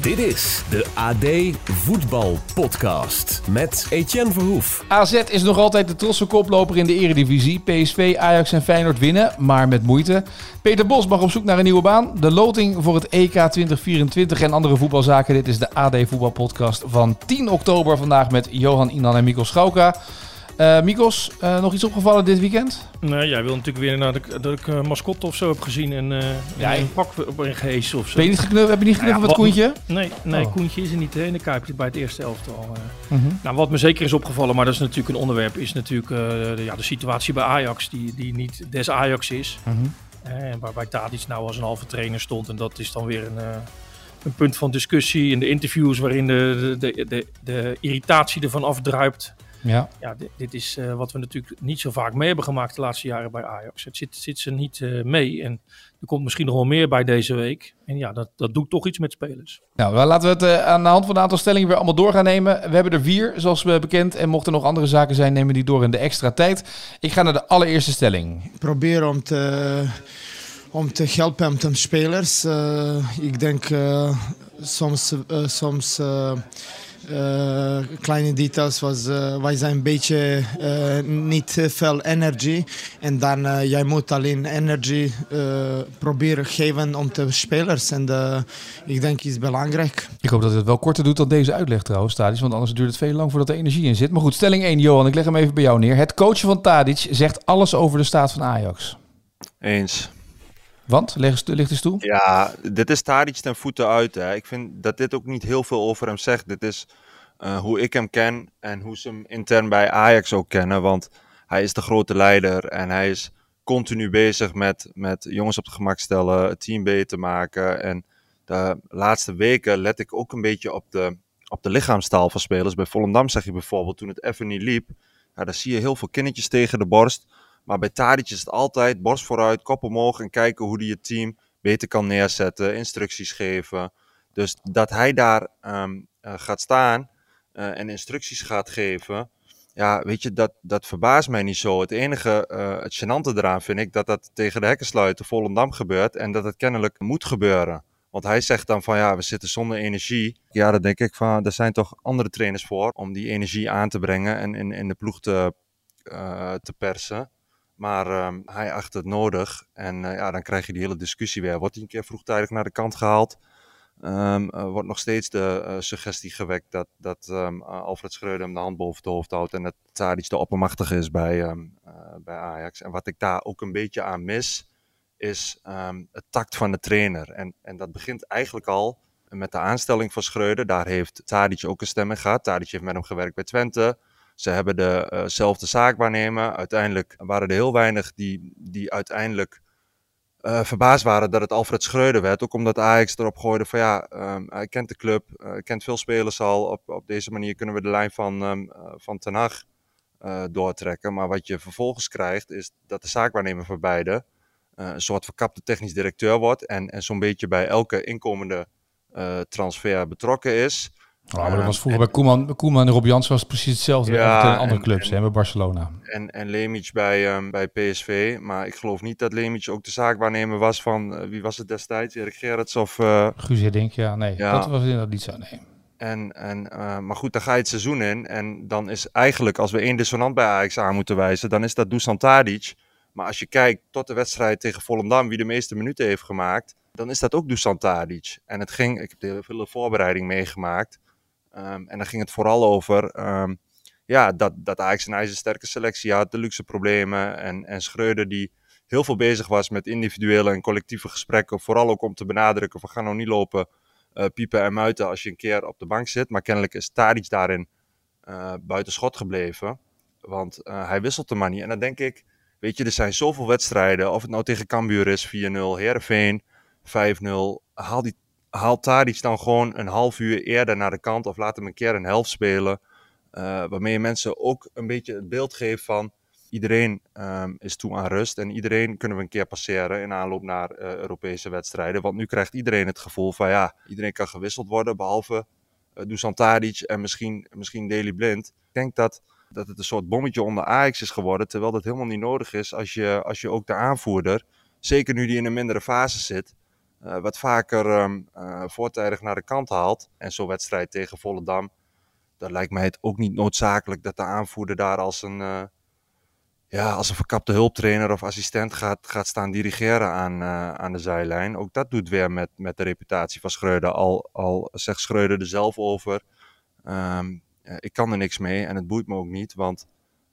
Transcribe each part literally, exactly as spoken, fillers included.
Dit is de A D Voetbal Podcast met Etienne Verhoef. A Z is nog altijd de trotse koploper in de eredivisie. P S V, Ajax en Feyenoord winnen, maar met moeite. Peter Bos mag op zoek naar een nieuwe baan. De loting voor het E K twintig vierentwintig en andere voetbalzaken. Dit is de A D Voetbal Podcast van tien oktober. Vandaag met Johan Inan en Mikos Schauka. Uh, Mikos, uh, nog iets opgevallen dit weekend? Nee, jij wil natuurlijk weer naar de, dat ik uh, mascotte of zo heb gezien en uh, ja, een pak op een gehees of zo. Ben je niet geknuffeld? Heb je niet geknuffeld met nou ja, Koentje? Nee, nee oh. Koentje is er niet in de Kuip bij het eerste elftal. Uh. Mm-hmm. Nou, wat me zeker is opgevallen, maar dat is natuurlijk een onderwerp, is natuurlijk uh, de, ja, de situatie bij Ajax, die, die niet des Ajax is. Mm-hmm. Uh, en waarbij Tadic nou als een halve trainer stond en dat is dan weer een, uh, een punt van discussie in de interviews waarin de, de, de, de, de irritatie ervan afdruipt. Ja, ja dit, dit is uh, wat we natuurlijk niet zo vaak mee hebben gemaakt de laatste jaren bij Ajax. Het zit, zit ze niet uh, mee en er komt misschien nog wel meer bij deze week. En ja, dat, dat doet toch iets met spelers. Nou, laten we het uh, aan de hand van een aantal stellingen weer allemaal door gaan nemen. We hebben er vier, zoals we bekend. En mochten er nog andere zaken zijn, nemen we die door in de extra tijd. Ik ga naar de allereerste stelling. Probeer om te, om te helpen met de spelers. Uh, ik denk uh, soms... Uh, soms uh, Uh, kleine details was, uh, wij zijn een beetje uh, niet veel energie en dan uh, jij moet alleen energie uh, proberen geven om de spelers en uh, ik denk is belangrijk. Ik hoop dat het wel korter doet dan deze uitleg trouwens, Tadic, want anders duurt het veel lang voordat er energie in zit. Maar goed, stelling één, Johan, ik leg hem even bij jou neer. Het coachen van Tadic zegt alles over de staat van Ajax. Eens. Want? Ligt eens toe? Ja, dit is Tadic ten voeten uit. Hè. Ik vind dat dit ook niet heel veel over hem zegt. Dit is uh, hoe ik hem ken en hoe ze hem intern bij Ajax ook kennen. Want hij is de grote leider en hij is continu bezig met, met jongens op het gemak stellen, het team beter maken. En de laatste weken let ik ook een beetje op de, op de lichaamstaal van spelers. Bij Volendam zeg je bijvoorbeeld, toen het even niet liep, ja, dan zie je heel veel kindertjes tegen de borst. Maar bij Tadic is het altijd borst vooruit, kop omhoog en kijken hoe hij het team beter kan neerzetten, instructies geven. Dus dat hij daar um, uh, gaat staan uh, en instructies gaat geven, ja, weet je, dat, dat verbaast mij niet zo. Het enige, uh, het gênante eraan vind ik, dat dat tegen de hekken sluiten Volendam gebeurt en dat het kennelijk moet gebeuren. Want hij zegt dan van ja, we zitten zonder energie. Ja, dan denk ik van, er zijn toch andere trainers voor om die energie aan te brengen en in, in de ploeg te, uh, te persen. Maar um, hij acht het nodig en uh, ja, dan krijg je die hele discussie weer. Wordt hij een keer vroegtijdig naar de kant gehaald? Um, uh, wordt nog steeds de uh, suggestie gewekt dat, dat um, uh, Alfred Schreuder hem de hand boven het hoofd houdt en dat Tadic de oppermachtige is bij, um, uh, bij Ajax. En wat ik daar ook een beetje aan mis, is um, het tact van de trainer. En, en dat begint eigenlijk al met de aanstelling van Schreuder. Daar heeft Tadic ook een stem in gehad. Tadic heeft met hem gewerkt bij Twente. Ze hebben dezelfde uh, zaak waarnemen. Uiteindelijk waren er heel weinig die, die uiteindelijk uh, verbaasd waren dat het Alfred Schreuder werd. Ook omdat Ajax erop gooide van ja, um, hij kent de club, uh, kent veel spelers al. Op, op deze manier kunnen we de lijn van, um, uh, van Ten Hag uh, doortrekken. Maar wat je vervolgens krijgt is dat de zaakwaarnemer van beide uh, een soort verkapte technisch directeur wordt. En, en zo'n beetje bij elke inkomende uh, transfer betrokken is. Oh, maar dat was vroeger en, bij Koeman, Koeman en Rob Jansen was het precies hetzelfde. Ja, in andere en, clubs, en, hè, bij Barcelona. En, en Lemic bij, um, bij P S V. Maar ik geloof niet dat Lemic ook de zaakwaarnemer was van, uh, wie was het destijds? Erik Gerrits of... Uh, Guus Hiddink, ja, nee. Ja. Dat was inderdaad niet zo, nee. En, en, uh, maar goed, dan ga je het seizoen in. En dan is eigenlijk, als we één dissonant bij Ajax aan moeten wijzen, dan is dat Dusan Tadic. Maar als je kijkt tot de wedstrijd tegen Volendam, wie de meeste minuten heeft gemaakt, dan is dat ook Dusan Tadic. En het ging, ik heb de hele voorbereiding meegemaakt. Um, en dan ging het vooral over um, ja, dat, dat Ajax een ijzersterke selectie had, de luxe problemen. En, en Schreuder die heel veel bezig was met individuele en collectieve gesprekken. Vooral ook om te benadrukken, we gaan nou niet lopen uh, piepen en muiten als je een keer op de bank zit. Maar kennelijk is Tadic daarin uh, buiten schot gebleven. Want uh, hij wisselt de maar niet. En dan denk ik, weet je, er zijn zoveel wedstrijden. Of het nou tegen Cambuur is, vier nul, Heerenveen, vijf nul. Haal die Haal Tadic dan gewoon een half uur eerder naar de kant of laat hem een keer een helft spelen. Uh, waarmee je mensen ook een beetje het beeld geeft van iedereen um, is toe aan rust. En iedereen kunnen we een keer passeren in aanloop naar uh, Europese wedstrijden. Want nu krijgt iedereen het gevoel van ja, iedereen kan gewisseld worden. Behalve uh, Dusan Tadic en misschien, misschien Daley Blind. Ik denk dat, dat het een soort bommetje onder Ajax is geworden. Terwijl dat helemaal niet nodig is als je, als je ook de aanvoerder, zeker nu die in een mindere fase zit, uh, wat vaker um, uh, voortijdig naar de kant haalt. En zo'n wedstrijd tegen Volendam, dan lijkt mij het ook niet noodzakelijk dat de aanvoerder daar als een, uh, ja, als een verkapte hulptrainer of assistent gaat, gaat staan dirigeren aan, uh, aan de zijlijn. Ook dat doet weer met, met de reputatie van Schreuder. Al, al zegt Schreuder er zelf over, um, uh, ik kan er niks mee en het boeit me ook niet, want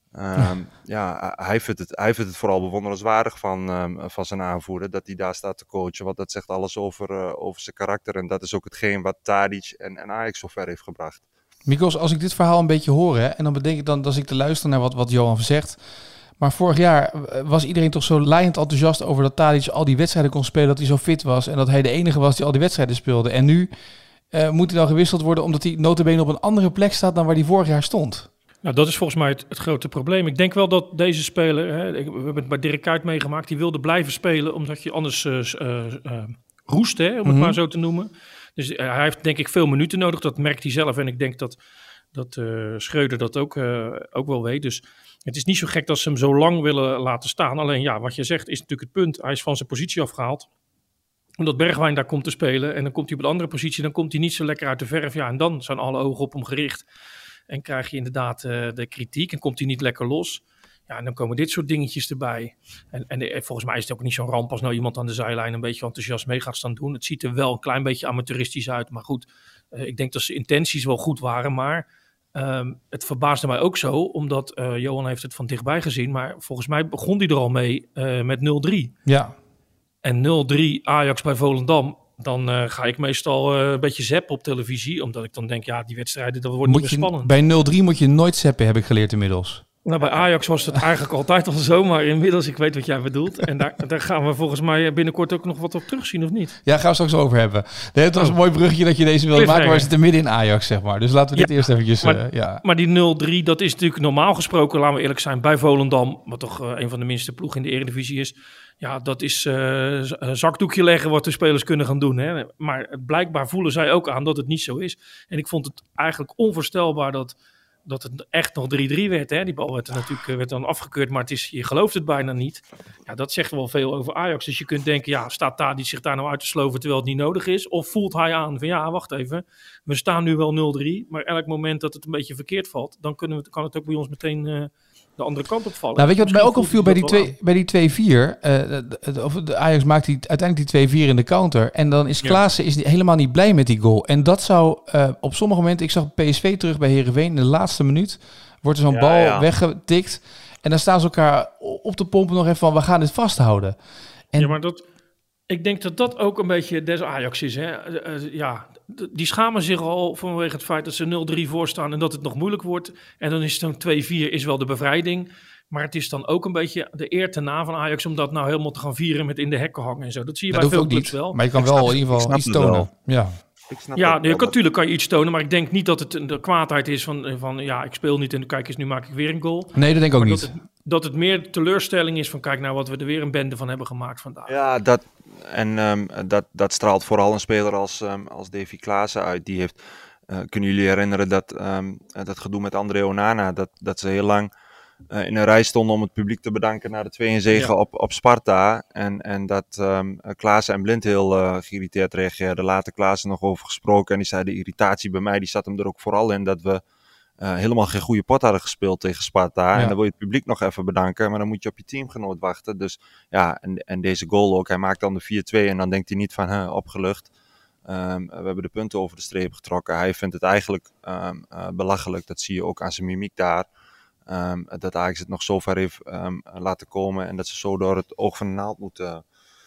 Um, ja, hij vindt, het, hij vindt het vooral bewonderenswaardig van, um, van zijn aanvoerder dat hij daar staat te coachen. Want dat zegt alles over, uh, over zijn karakter. En dat is ook hetgeen wat Tadic en, en Ajax zover heeft gebracht. Mikos, als ik dit verhaal een beetje hoor, hè, en dan bedenk ik dan, als ik te luisteren naar wat, wat Johan zegt. Maar vorig jaar was iedereen toch zo laaiend enthousiast over dat Tadic al die wedstrijden kon spelen, dat hij zo fit was en dat hij de enige was die al die wedstrijden speelde. En nu uh, moet hij dan gewisseld worden omdat hij nota bene op een andere plek staat dan waar hij vorig jaar stond. Nou, dat is volgens mij het, het grote probleem. Ik denk wel dat deze speler, hè, we hebben het bij Dirk Kuyt meegemaakt, die wilde blijven spelen omdat je anders uh, uh, uh, roest, hè, om het mm-hmm. maar zo te noemen. Dus uh, hij heeft denk ik veel minuten nodig, dat merkt hij zelf. En ik denk dat, dat uh, Schreuder dat ook, uh, ook wel weet. Dus het is niet zo gek dat ze hem zo lang willen laten staan. Alleen ja, wat je zegt is natuurlijk het punt. Hij is van zijn positie afgehaald. Omdat Bergwijn daar komt te spelen en dan komt hij op een andere positie. Dan komt hij niet zo lekker uit de verf. Ja, en dan zijn alle ogen op hem gericht. En krijg je inderdaad uh, de kritiek en komt hij niet lekker los. Ja, en dan komen dit soort dingetjes erbij. En, en de, volgens mij is het ook niet zo'n ramp als nou iemand aan de zijlijn een beetje enthousiast mee gaat staan doen. Het ziet er wel een klein beetje amateuristisch uit. Maar goed, uh, ik denk dat zijn intenties wel goed waren. Maar um, het verbaasde mij ook zo, omdat uh, Johan heeft het van dichtbij gezien. Maar volgens mij begon hij er al mee uh, met nul drie. Ja. En nul drie Ajax bij Volendam. Dan uh, ga ik meestal uh, een beetje zappen op televisie. Omdat ik dan denk, ja, die wedstrijden, dat wordt moet niet meer je, spannend. Bij nul drie moet je nooit zappen, heb ik geleerd inmiddels. Nou, bij Ajax was het eigenlijk altijd al zo. Maar inmiddels, ik weet wat jij bedoelt. En daar, daar gaan we volgens mij binnenkort ook nog wat op terugzien, of niet? Ja, gaan we straks over hebben. Nee, het was oh. een mooi bruggetje dat je deze wilde maken. Maar we zitten midden in Ajax, zeg maar. Dus laten we dit ja, eerst eventjes... Maar, uh, ja. maar die nul drie, dat is natuurlijk normaal gesproken, laten we eerlijk zijn, bij Volendam. Wat toch uh, een van de minste ploegen in de Eredivisie is. Ja, dat is uh, een zakdoekje leggen wat de spelers kunnen gaan doen. Hè. Maar blijkbaar voelen zij ook aan dat het niet zo is. En ik vond het eigenlijk onvoorstelbaar dat, dat het echt nog drie drie werd. Hè. Die bal werd, er natuurlijk, werd dan afgekeurd, maar het is, je gelooft het bijna niet. Ja, dat zegt wel veel over Ajax. Dus je kunt denken, ja, staat Tadic zich daar nou uit te sloven terwijl het niet nodig is? Of voelt hij aan van, ja, wacht even, we staan nu wel nul drie. Maar elk moment dat het een beetje verkeerd valt, dan kunnen we, kan het ook bij ons meteen... Uh, de andere kant opvallen. Nou, weet je wat mij ook opviel bij die, twee, bij die twee vier? Uh, of de Ajax maakt die, uiteindelijk die twee vier in de counter. En dan is Klaassen ja. is helemaal niet blij met die goal. En dat zou uh, op sommige momenten... Ik zag P S V terug bij Heerenveen. In de laatste minuut wordt er zo'n ja, bal ja. weggetikt. En dan staan ze elkaar op de pompen nog even van... We gaan dit vasthouden. En ja, maar dat... Ik denk dat dat ook een beetje des Ajax is. Hè? Uh, uh, ja, die schamen zich al vanwege het feit dat ze nul drie voor staan en dat het nog moeilijk wordt. En dan is het dan twee vier is wel de bevrijding. Maar het is dan ook een beetje de eer te na van Ajax om dat nou helemaal te gaan vieren met in de hekken hangen en zo. Dat zie je dat bij veel clubs niet, wel. Maar je kan wel in ieder geval iets tonen. Ja. Ja, nee, natuurlijk kan je iets tonen, maar ik denk niet dat het de kwaadheid is van, van ja, ik speel niet en kijk eens, nu maak ik weer een goal. Nee, dat denk ik ook maar niet. Dat het, dat het meer teleurstelling is van kijk nou wat we er weer een bende van hebben gemaakt vandaag. Ja, dat, en um, dat, dat straalt vooral een speler als, um, als Davy Klaassen uit. Die heeft, uh, kunnen jullie herinneren dat, um, dat gedoe met André Onana, dat, dat ze heel lang uh, in een rij stonden om het publiek te bedanken na de twee-een-zege ja. op, op Sparta. En, en dat um, Klaassen en Blind heel uh, geïrriteerd reageerden. Later Klaassen nog over gesproken en die zei de irritatie bij mij, die zat hem er ook vooral in dat we uh, helemaal geen goede pot hadden gespeeld tegen Sparta. Ja. En dan wil je het publiek nog even bedanken, maar dan moet je op je teamgenoot wachten. Dus ja, en, en deze goal ook, hij maakt dan de vier twee en dan denkt hij niet van huh, opgelucht. Um, we hebben de punten over de streep getrokken. Hij vindt het eigenlijk um, uh, belachelijk, dat zie je ook aan zijn mimiek daar. Um, dat Ajax het nog zo ver heeft um, laten komen en dat ze zo door het oog van de naald moeten,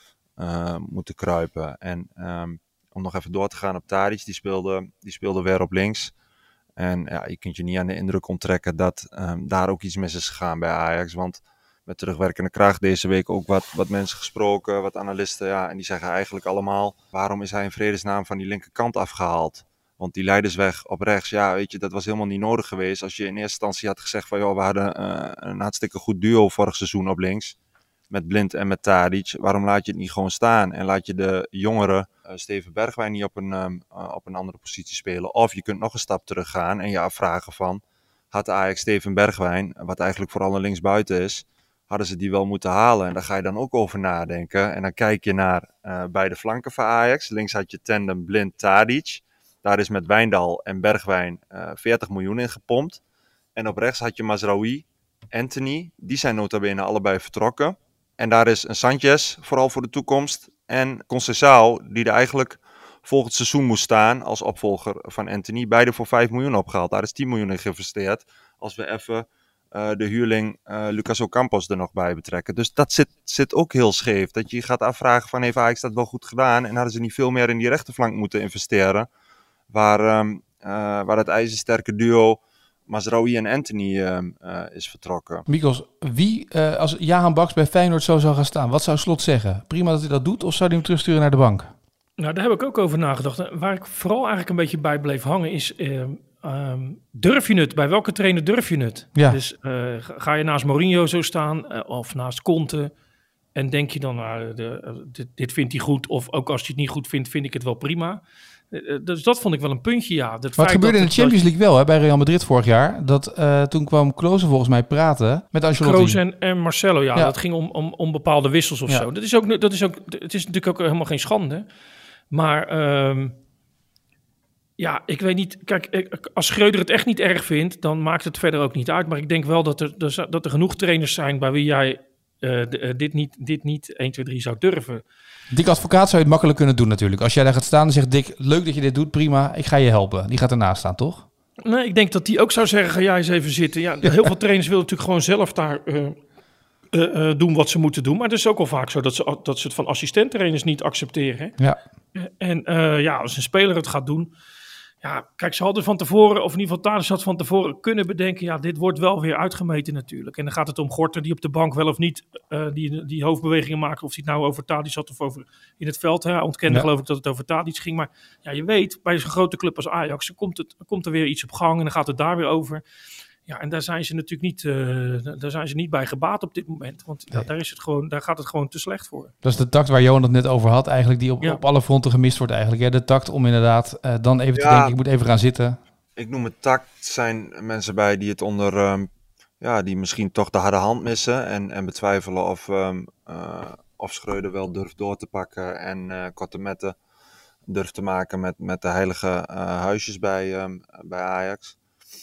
uh, moeten kruipen. En um, om nog even door te gaan op Tadic, die speelde, die speelde weer op links. En ja, je kunt je niet aan de indruk onttrekken dat um, daar ook iets mis is gegaan bij Ajax. Want met terugwerkende kracht deze week ook wat, wat mensen gesproken, wat analisten. Ja, en die zeggen eigenlijk allemaal, waarom is hij in vredesnaam van die linkerkant afgehaald? Want die leidersweg op rechts, ja, weet je, dat was helemaal niet nodig geweest. Als je in eerste instantie had gezegd van, joh, we hadden uh, een hartstikke goed duo vorig seizoen op links. Met Blind en met Tadic. Waarom laat je het niet gewoon staan? En laat je de jongere uh, Steven Bergwijn niet op een, um, uh, op een andere positie spelen? Of je kunt nog een stap terug gaan en je afvragen van, had Ajax Steven Bergwijn, wat eigenlijk vooral een linksbuiten is, hadden ze die wel moeten halen. En daar ga je dan ook over nadenken. En dan kijk je naar uh, beide flanken van Ajax. Links had je tandem Blind Tadic. Daar is met Wijndal en Bergwijn uh, veertig miljoen in gepompt. En op rechts had je Mazraoui, Anthony. Die zijn nota bene allebei vertrokken. En daar is een Sanchez, vooral voor de toekomst. En Conceição, die er eigenlijk volgend seizoen moest staan als opvolger van Anthony. Beide voor vijf miljoen opgehaald. Daar is tien miljoen in geïnvesteerd. Als we even uh, de huurling uh, Lucas Ocampos er nog bij betrekken. Dus dat zit, zit ook heel scheef. Dat je je gaat afvragen van heeft Ajax dat wel goed gedaan? En hadden ze niet veel meer in die rechterflank moeten investeren. Waar, um, uh, waar het ijzersterke duo Mazraoui en Anthony uh, uh, is vertrokken. Mikos, wie uh, als Jahan Baks bij Feyenoord zo zou gaan staan, wat zou Slot zeggen? Prima dat hij dat doet of zou hij hem terugsturen naar de bank? Nou, daar heb ik ook over nagedacht. Waar ik vooral eigenlijk een beetje bij bleef hangen is, uh, um, durf je het? Bij welke trainer durf je het? Ja. Dus uh, ga je naast Mourinho zo staan uh, of naast Conte en denk je dan, nou, de, uh, dit, dit vindt hij goed of ook als je het niet goed vindt, vind ik het wel prima. Uh, dus dat vond ik wel een puntje, ja. Dat Wat gebeurde in de Champions League wel, hè, bij Real Madrid vorig jaar. Dat uh, toen kwam Klose volgens mij praten met Ancelotti. Klose en, en Marcelo, ja, ja. Dat ging om, om, om bepaalde wissels of ja. zo. Dat is ook, dat is ook, het is natuurlijk ook helemaal geen schande. Maar um, ja, ik weet niet. Kijk, als Schreuder het echt niet erg vindt, dan maakt het verder ook niet uit. Maar ik denk wel dat er, dat er genoeg trainers zijn bij wie jij uh, de, dit, niet, dit niet één, twee, drie zou durven. Dick Advocaat zou je het makkelijk kunnen doen natuurlijk. Als jij daar gaat staan en zegt, Dick, leuk dat je dit doet, prima, ik ga je helpen. Die gaat ernaast staan, toch? Nee, ik denk dat die ook zou zeggen, ga jij eens even zitten. Ja, heel veel trainers willen natuurlijk gewoon zelf daar uh, uh, uh, doen wat ze moeten doen. Maar het is ook wel vaak zo dat ze, dat ze het van assistenttrainers niet accepteren. Ja. En uh, ja, als een speler het gaat doen. Ja, kijk, ze hadden van tevoren, of in ieder geval Tadic had van tevoren kunnen bedenken. Ja, dit wordt wel weer uitgemeten natuurlijk. En dan gaat het om Gorter die op de bank wel of niet uh, die, die hoofdbewegingen maakt. Of hij het nou over Tadic had of over in het veld. Hij ontkende ja. geloof ik dat het over Tadic ging. Maar ja, je weet, bij zo'n grote club als Ajax dan komt, het, komt er weer iets op gang. En dan gaat het daar weer over. Ja, en daar zijn ze natuurlijk niet, uh, daar zijn ze niet bij gebaat op dit moment. Want ja, nee. daar, is het gewoon, daar gaat het gewoon te slecht voor. Dat is de tact waar Johan het net over had, eigenlijk, die op, ja. op alle fronten gemist wordt eigenlijk. Hè? De tact om inderdaad uh, dan even ja, te denken, ik moet even gaan zitten. Ik noem het tact, zijn mensen bij die het onder, um, ja, die misschien toch de harde hand missen. En, en betwijfelen of, um, uh, of Schreuder wel durft door te pakken en uh, korte metten durft te maken met, met de heilige uh, huisjes bij, um, bij Ajax.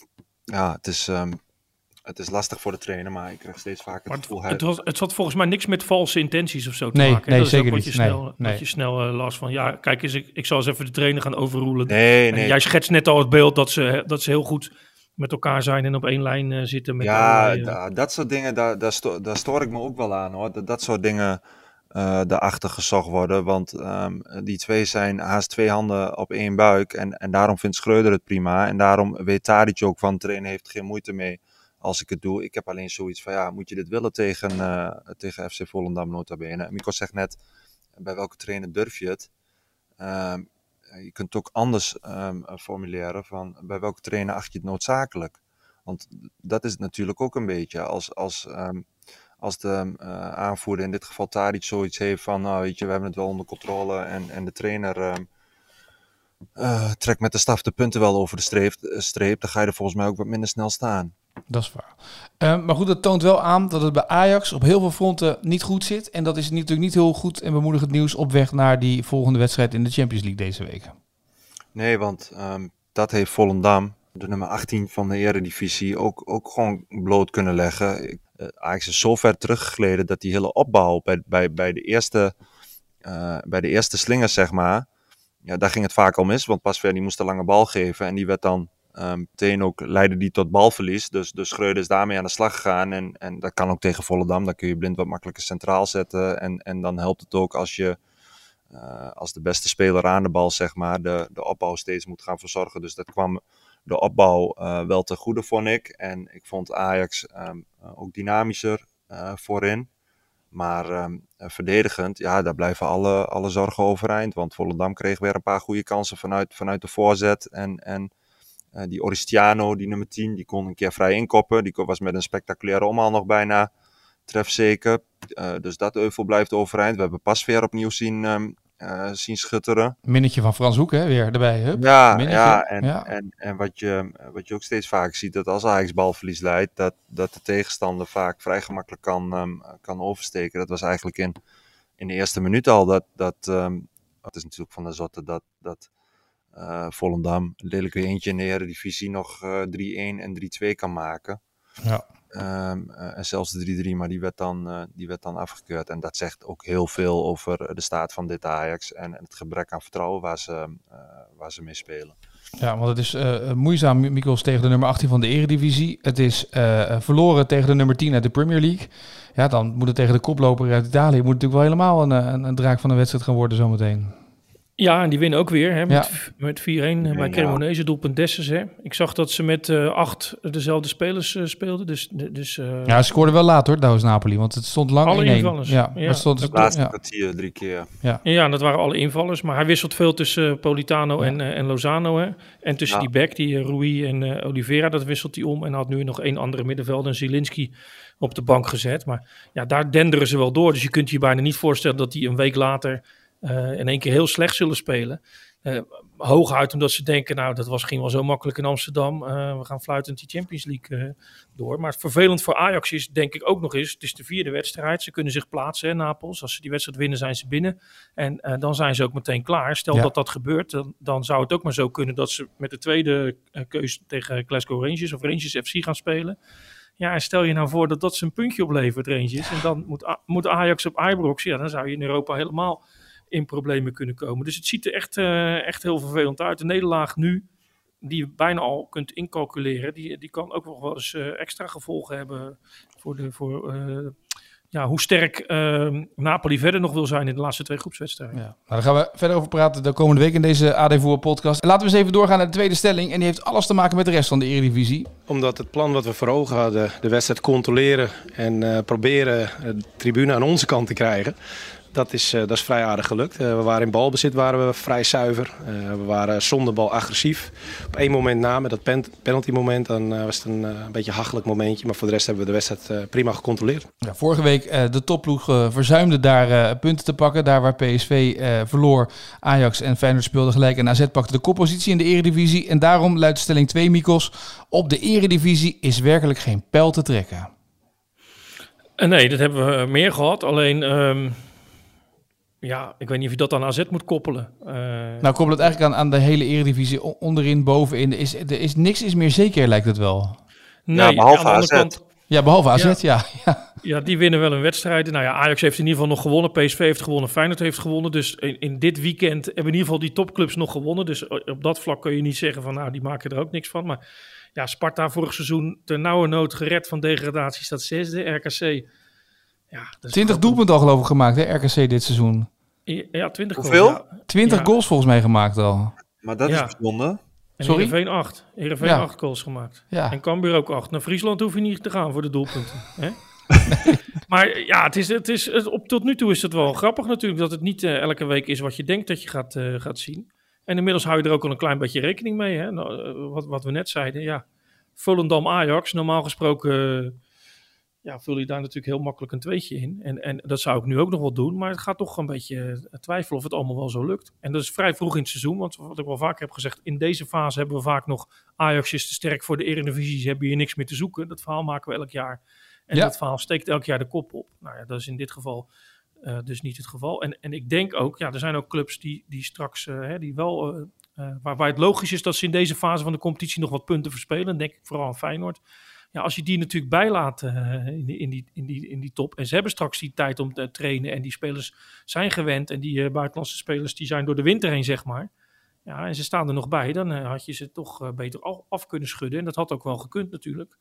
Ja, het is, um, het is lastig voor de trainer, maar ik krijg steeds vaker het gevoel... Het, het, was, het zat volgens mij niks met valse intenties of zo te nee, maken. Nee, dat zeker is ook niet. wat je snel, nee, nee. wat je snel uh, last van. Ja, kijk eens, ik, ik zal eens even de trainer gaan overroelen. Nee, nee. Jij schetst net al het beeld dat ze, dat ze heel goed met elkaar zijn en op één lijn uh, zitten. Met ja, allerlei, uh... da, dat soort dingen, daar, daar, sto, daar stoor ik me ook wel aan, hoor. Dat, dat soort dingen... Uh, daarachter gezocht worden, want um, die twee zijn haast twee handen op één buik en, en daarom vindt Schreuder het prima en daarom weet Tadic ook van trainer heeft geen moeite mee als ik het doe. Ik heb alleen zoiets van ja, moet je dit willen tegen, uh, tegen F C Volendam nota bene. Mikos zegt net, bij welke trainer durf je het? Um, je kunt het ook anders um, formuleren van bij welke trainer acht je het noodzakelijk? Want dat is het natuurlijk ook een beetje als... als um, Als de uh, aanvoerder, in dit geval Tadic, zoiets heeft van, nou weet je, we hebben het wel onder controle en, en de trainer uh, uh, trekt met de staf de punten wel over de streep, uh, streep, dan ga je er volgens mij ook wat minder snel staan. Dat is waar. Uh, maar goed, dat toont wel aan dat het bij Ajax op heel veel fronten niet goed zit. En dat is natuurlijk niet heel goed en bemoedigend nieuws op weg naar die volgende wedstrijd in de Champions League deze week. Nee, want um, dat heeft Volendam, de nummer achttien van de Eredivisie, ook, ook gewoon bloot kunnen leggen. Ik, uh, Ajax is zo ver teruggegleden dat die hele opbouw bij, bij, bij, de, eerste, uh, bij de eerste slingers, zeg maar, ja, daar ging het vaak al mis. Want Pasveer die moest de lange bal geven en die werd dan um, meteen ook, leidde die tot balverlies. Dus, dus Schreuder is daarmee aan de slag gegaan en, en dat kan ook tegen Volendam. Dan kun je Blind wat makkelijker centraal zetten en, en dan helpt het ook als je uh, als de beste speler aan de bal, zeg maar, de, de opbouw steeds moet gaan verzorgen. Dus dat kwam de opbouw uh, wel ten goede, vond ik. En ik vond Ajax um, uh, ook dynamischer uh, voorin. Maar um, uh, verdedigend, ja, daar blijven alle, alle zorgen overeind. Want Volendam kreeg weer een paar goede kansen vanuit, vanuit de voorzet. En, en uh, die Oristiano, die nummer tien, die kon een keer vrij inkoppen. Die was met een spectaculaire omhaal nog bijna trefzeker. Uh, dus dat euvel blijft overeind. We hebben Pasveer opnieuw zien, um, uh, zien schutteren. Minnetje van Frans Hoek, hè, weer erbij. Hup. Ja, Minnetje. ja, en, ja. en, en wat, je, wat je ook steeds vaak ziet, dat als Ajax balverlies leidt, dat, dat de tegenstander vaak vrij gemakkelijk kan, um, kan oversteken. Dat was eigenlijk in, in de eerste minuut al. Dat, dat, um, dat is natuurlijk van de zotte dat, dat uh, Volendam lelijk weer eentje in de Eredivisie nog uh, drie-een en drie-twee kan maken. Ja. Um, uh, en zelfs de drie-drie, maar die werd, dan, uh, die werd dan afgekeurd. En dat zegt ook heel veel over de staat van dit Ajax en, en het gebrek aan vertrouwen waar ze, uh, waar ze mee spelen. Ja, want het is uh, moeizaam, Mikkels, tegen de nummer achttien van de Eredivisie. Het is uh, verloren tegen de nummer tien uit de Premier League. Ja, dan moet het tegen de koploper uit Italië moet het natuurlijk wel helemaal een, een, een draak van de wedstrijd gaan worden zometeen. Ja, en die winnen ook weer hè, met, ja. met vier-een ja, bij Cremonese, doelpunt Dessus. Hè. Ik zag dat ze met uh, acht dezelfde spelers uh, speelden. Dus, dus, uh, ja, ze scoorden wel laat hoor, Douws Napoli, want het stond lang alle één-één. invallers. Ja, ja. maar het stond, het laatste ja. kwartier drie keer. Ja. ja, dat waren alle invallers. Maar hij wisselt veel tussen uh, Politano ja. en, uh, en Lozano. Hè. En tussen ja. die back, die uh, Rui en uh, Oliveira, dat wisselt hij om. En had nu nog één andere middenvelder, en Zielinski, op de bank gezet. Maar ja, daar denderen ze wel door. Dus je kunt je bijna niet voorstellen dat die een week later uh, in één keer heel slecht zullen spelen. Uh, hooguit omdat ze denken, nou dat was, ging wel zo makkelijk in Amsterdam. Uh, we gaan fluitend die Champions League uh, door. Maar vervelend voor Ajax is denk ik ook nog eens, het is de vierde wedstrijd. Ze kunnen zich plaatsen, hè, Napels. Als ze die wedstrijd winnen zijn ze binnen. En uh, dan zijn ze ook meteen klaar. Stel ja. dat dat gebeurt, dan, dan zou het ook maar zo kunnen dat ze met de tweede uh, keuze tegen Glasgow Rangers of Rangers F C gaan spelen. Ja, en stel je nou voor dat dat ze een puntje oplevert, Rangers. En dan moet, A- moet Ajax op Ibrox. Ja, dan zou je in Europa helemaal in problemen kunnen komen. Dus het ziet er echt, uh, echt heel vervelend uit. De nederlaag nu, die je bijna al kunt incalculeren, die, die kan ook nog wel eens uh, extra gevolgen hebben voor, de, voor uh, ja, hoe sterk uh, Napoli verder nog wil zijn in de laatste twee groepswedstrijden. Ja. Nou, daar gaan we verder over praten de komende week in deze A D Voetbal podcast. Laten we eens even doorgaan naar de tweede stelling. En die heeft alles te maken met de rest van de Eredivisie. Omdat het plan wat we voor ogen hadden, de wedstrijd controleren en uh, proberen de tribune aan onze kant te krijgen, Dat is, uh, dat is vrij aardig gelukt. Uh, we waren in balbezit, waren we vrij zuiver. Uh, we waren zonder bal agressief. Op één moment na, met dat pen- penalty moment, dan uh, was het een, uh, een beetje een hachelijk momentje. Maar voor de rest hebben we de wedstrijd uh, prima gecontroleerd. Ja, vorige week uh, de topploeg uh, verzuimde daar uh, punten te pakken. Daar waar P S V uh, verloor, Ajax en Feyenoord speelden gelijk. En A Z pakte de koppositie in de Eredivisie. En daarom luidt stelling twee, Mikkels. Op de Eredivisie is werkelijk geen pijl te trekken. Uh, nee, dat hebben we meer gehad. Alleen... Um... Ja, ik weet niet of je dat aan A Z moet koppelen. Uh... Nou, koppel het eigenlijk aan, aan de hele Eredivisie. Onderin, bovenin. Er is, er is niks is meer zeker, lijkt het wel. Nee, ja, behalve aan A Z. Kant, ja, behalve A Z, ja. Ja, ja. ja, die winnen wel een wedstrijd. Nou ja, Ajax heeft in ieder geval nog gewonnen. P S V heeft gewonnen. Feyenoord heeft gewonnen. Dus in, in dit weekend hebben in ieder geval die topclubs nog gewonnen. Dus op dat vlak kun je niet zeggen van, nou, die maken er ook niks van. Maar ja, Sparta vorig seizoen ter nauwe nood gered van degradatie, staat zesde. R K C... Ja, twintig doelpunten al geloof ik gemaakt, hè, R K C dit seizoen. Ja, twintig Hoeveel? goals. Ja. twintig ja. goals volgens mij gemaakt al. Maar dat ja. is bijzonder. En Sorry? Heerenveen acht. Heerenveen ja. acht goals gemaakt. Ja. En Cambuur ook acht. Naar Friesland hoef je niet te gaan voor de doelpunten. Hè? Maar ja, het is, het is, het, op, tot nu toe is het wel grappig natuurlijk dat het niet uh, elke week is wat je denkt dat je gaat, uh, gaat zien. En inmiddels hou je er ook al een klein beetje rekening mee. Hè? Nou, uh, wat, wat we net zeiden, ja. Volendam-Ajax, normaal gesproken... Uh, Ja, vul je daar natuurlijk heel makkelijk een tweetje in. En, en dat zou ik nu ook nog wel doen. Maar het gaat toch een beetje twijfelen of het allemaal wel zo lukt. En dat is vrij vroeg in het seizoen. Want wat ik wel vaker heb gezegd, in deze fase hebben we vaak nog... Ajax is te sterk voor de Eredivisie, ze hebben hier niks meer te zoeken. Dat verhaal maken we elk jaar. En ja. dat verhaal steekt elk jaar de kop op. Nou ja, dat is in dit geval uh, dus niet het geval. En, en ik denk ook, ja, er zijn ook clubs die, die straks, uh, hè, die wel... Uh, uh, waar, waar het logisch is dat ze in deze fase van de competitie nog wat punten verspelen. Dan denk ik vooral aan Feyenoord. Ja, als je die natuurlijk bijlaat uh, in, die, in, die, in, die, in die top... en ze hebben straks die tijd om te trainen... en die spelers zijn gewend... en die uh, buitenlandse spelers die zijn door de winter heen, zeg maar... ja, en ze staan er nog bij... dan uh, had je ze toch uh, beter al, af kunnen schudden. En dat had ook wel gekund natuurlijk.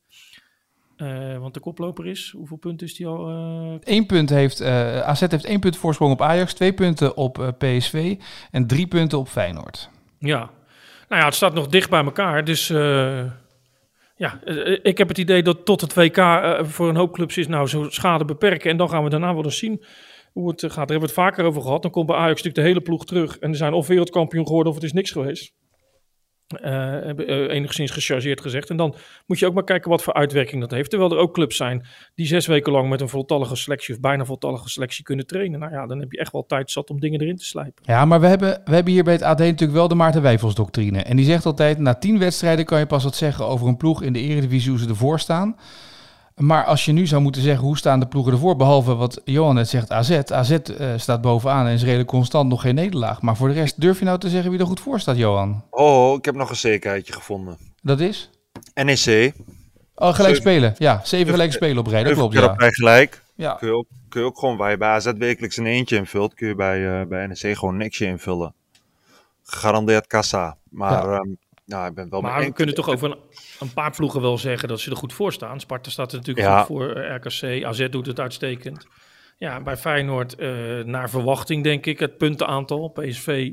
Uh, want de koploper is... hoeveel punten is die al? Uh... Eén punt heeft... Uh, A Z heeft één punt voorsprong op Ajax... twee punten op uh, P S V... en drie punten op Feyenoord. Ja. Nou ja, het staat nog dicht bij elkaar. Dus... Uh... Ja, ik heb het idee dat tot het W K uh, voor een hoop clubs is nou zo schade beperken. En dan gaan we daarna wel eens zien hoe het gaat. Daar hebben we het vaker over gehad. Dan komt bij Ajax natuurlijk de hele ploeg terug. En er zijn of wereldkampioen geworden of het is niks geweest. Uh, uh, enigszins gechargeerd gezegd. En dan moet je ook maar kijken wat voor uitwerking dat heeft. Terwijl er ook clubs zijn die zes weken lang met een voltallige selectie of bijna voltallige selectie kunnen trainen. Nou ja, dan heb je echt wel tijd zat om dingen erin te slijpen. Ja, maar we hebben, we hebben hier bij het A D natuurlijk wel de Maarten Wijfels doctrine. En die zegt altijd, na tien wedstrijden kan je pas wat zeggen over een ploeg in de Eredivisie, hoe ze ervoor staan. Maar als je nu zou moeten zeggen, hoe staan de ploegen ervoor? Behalve wat Johan net zegt, A Z. A Z uh, staat bovenaan en is redelijk constant, nog geen nederlaag. Maar voor de rest, durf je nou te zeggen wie er goed voor staat, Johan? Oh, ik heb nog een zekerheidje gevonden. Dat is? N E C. Oh, gelijk zeven, spelen. Ja, zeven gelijk spelen op rij, dat klopt, ja. Op rij gelijk. Ja. Kun je, ook, kun je ook gewoon, waar je bij A Z wekelijks een eentje invult, kun je bij, uh, bij N E C gewoon niksje invullen. Gegarandeerd kassa. Maar... Ja. Um, Nou, ik ben wel maar we enkel... kunnen toch over een, een paar ploegen wel zeggen dat ze er goed voor staan. Sparta staat er natuurlijk ja. goed voor, R K C, A Z doet het uitstekend. Ja, bij Feyenoord uh, naar verwachting denk ik het puntenaantal. P S V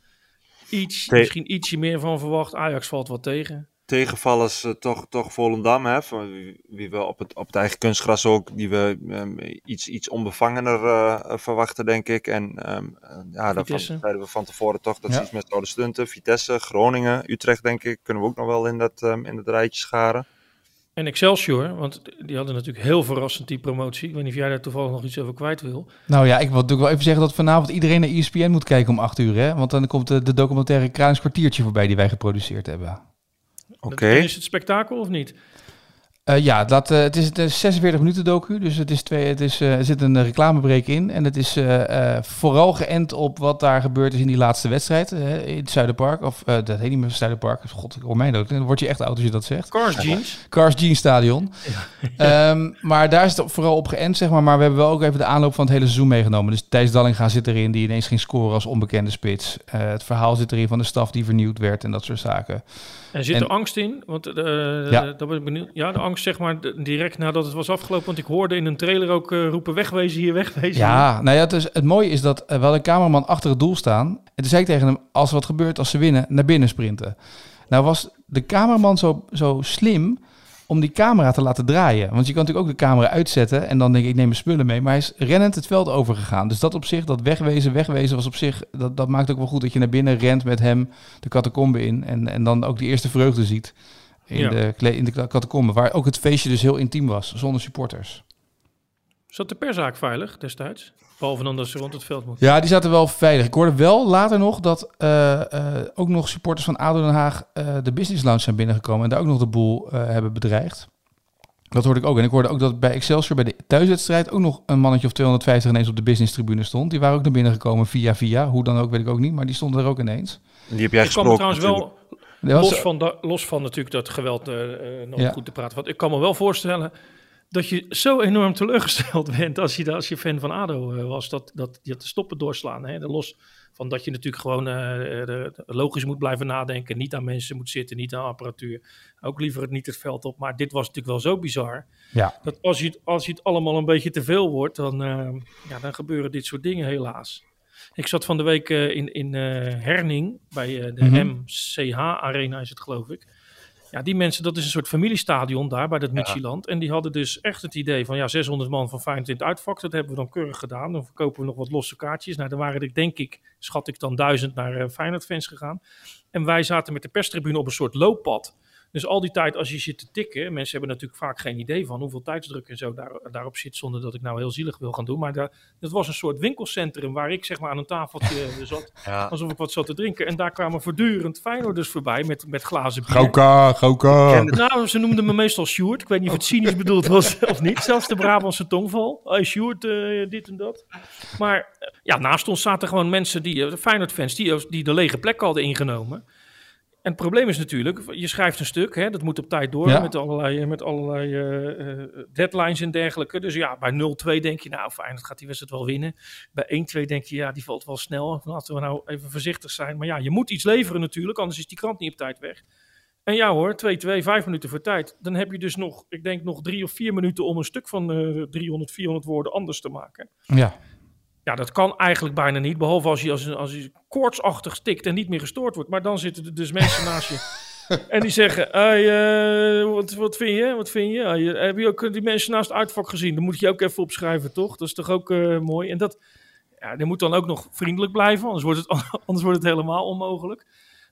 iets, Te- misschien ietsje meer van verwacht. Ajax valt wat tegen. Tegenvallers uh, toch, toch Volendam, hè, van wie, wie we op het, op het eigen kunstgras ook, die we um, iets, iets onbevangener uh, verwachten, denk ik. En um, ja, daarvan zeiden we van tevoren toch dat ja. ze iets met zouden stunten. Vitesse, Groningen, Utrecht, denk ik, kunnen we ook nog wel in dat, um, in dat rijtje scharen. En Excelsior, want die hadden natuurlijk heel verrassend die promotie. Ik weet niet of jij daar toevallig nog iets over kwijt wil. Nou ja, ik wil natuurlijk wel even zeggen dat vanavond iedereen naar E S P N moet kijken om acht uur. Hè? Want dan komt de, de documentaire Kruins kwartiertje voorbij die wij geproduceerd hebben. Oké. Okay. Is het spektakel of niet? Uh, ja, dat, uh, het is een zesenveertig minuten docu, dus het is twee, het is, uh, er zit een reclamebreak in. En het is uh, uh, vooral geënt op wat daar gebeurd is in die laatste wedstrijd uh, in het Zuiderpark. Of uh, dat heet niet meer Zuiderpark, god, ik hoor mij ook. Dan word je echt oud als je dat zegt. Cars Jeans. Cars Jeans Stadion. Ja. Um, maar daar is het vooral op geënt, zeg maar. Maar we hebben wel ook even de aanloop van het hele seizoen meegenomen. Dus Thijs Dallinga zit erin, die ineens ging scoren als onbekende spits. Uh, het verhaal zit erin van de staf die vernieuwd werd en dat soort zaken. En zit en, er angst in? Want uh, ja. dat ben ik benieuwd. Ja, de angst zeg maar direct nadat het was afgelopen. Want ik hoorde in een trailer ook uh, roepen wegwezen hier, wegwezen Ja, hier. nou ja, het, is, het mooie is dat uh, we hadden een cameraman achter het doel staan. En toen zei ik tegen hem, als er wat gebeurt, als ze winnen, naar binnen sprinten. Nou was de cameraman zo, zo slim om die camera te laten draaien. Want je kan natuurlijk ook de camera uitzetten en dan denk ik, ik neem mijn spullen mee. Maar hij is rennend het veld overgegaan. Dus dat op zich, dat wegwezen, wegwezen was op zich, dat, dat maakt ook wel goed dat je naar binnen rent met hem de catacombe in. En, en dan ook die eerste vreugde ziet in, ja. de, in de catacombe. Waar ook het feestje dus heel intiem was, zonder supporters. Zat de perszaak veilig destijds? Behalve dan dat ze rond het veld moeten. Ja, die zaten wel veilig. Ik hoorde wel later nog dat uh, uh, ook nog supporters van A D O Den Haag uh, de Business Lounge zijn binnengekomen en daar ook nog de boel uh, hebben bedreigd. Dat hoorde ik ook. En ik hoorde ook dat bij Excelsior, bij de thuiswedstrijd, ook nog een mannetje of tweehonderdvijftig ineens op de business tribune stond. Die waren ook naar binnen gekomen via via. Hoe dan ook, weet ik ook niet. Maar die stonden er ook ineens. Die heb jij ik gesproken. Ik kwam trouwens wel, los van, da, los van natuurlijk dat geweld uh, nog ja. goed te praten. Want ik kan me wel voorstellen dat je zo enorm teleurgesteld bent als je, als je fan van A D O uh, was, dat, dat je de stoppen doorslaan. Hè? Los van dat je natuurlijk gewoon uh, de, de, logisch moet blijven nadenken, niet aan mensen moet zitten, niet aan apparatuur. Ook liever het niet het veld op. Maar dit was natuurlijk wel zo bizar, ja. dat als je, het, als je het allemaal een beetje te veel wordt, dan, uh, ja, dan gebeuren dit soort dingen helaas. Ik zat van de week uh, in, in uh, Herning, bij uh, de mm-hmm. M C H-arena is het geloof ik. Ja, die mensen, dat is een soort familiestadion daar bij dat Midtjylland. Ja. En die hadden dus echt het idee van ja, zeshonderd man van Feyenoord in het uitvak. Dat hebben we dan keurig gedaan. Dan verkopen we nog wat losse kaartjes. Nou, dan waren er denk ik, schat ik dan duizend naar uh, Feyenoord fans gegaan. En wij zaten met de perstribune op een soort looppad. Dus al die tijd als je zit te tikken, mensen hebben natuurlijk vaak geen idee van hoeveel tijdsdruk en zo daar, daarop zit, zonder dat ik nou heel zielig wil gaan doen. Maar daar, dat was een soort winkelcentrum waar ik zeg maar aan een tafeltje zat, ja. alsof ik wat zat te drinken. En daar kwamen voortdurend Feyenoorders voorbij met, met glazen bier. Gauka, Gauka. Nou, ze noemden me meestal Sjoerd. Ik weet niet of het cynisch bedoeld was of niet. Zelfs de Brabantse tongval. Hey Sjoerd, uh, dit en dat. Maar uh, ja, naast ons zaten gewoon mensen, die uh, Feyenoord-fans, die, die de lege plek hadden ingenomen. En het probleem is natuurlijk, je schrijft een stuk, hè, dat moet op tijd door, ja. met allerlei, met allerlei uh, uh, deadlines en dergelijke. Dus ja, bij nul twee denk je, nou fijn, dat gaat die wedstrijd wel winnen. Bij één twee denk je, ja, die valt wel snel. Laten we nou even voorzichtig zijn. Maar ja, je moet iets leveren natuurlijk, anders is die krant niet op tijd weg. En ja hoor, twee twee, vijf minuten voor tijd. Dan heb je dus nog, ik denk nog drie of vier minuten om een stuk van uh, driehonderd, vierhonderd woorden anders te maken. Ja. Ja, dat kan eigenlijk bijna niet, behalve als je, als, als je koortsachtig stikt en niet meer gestoord wordt. Maar dan zitten er dus mensen naast je en die zeggen, hey, uh, wat, wat vind je? Wat vind je? Uh, heb je ook die mensen naast het uitvak gezien? Dan moet je ook even opschrijven, toch? Dat is toch ook uh, mooi? En dat, ja, die moet dan ook nog vriendelijk blijven, anders wordt het, anders wordt het helemaal onmogelijk.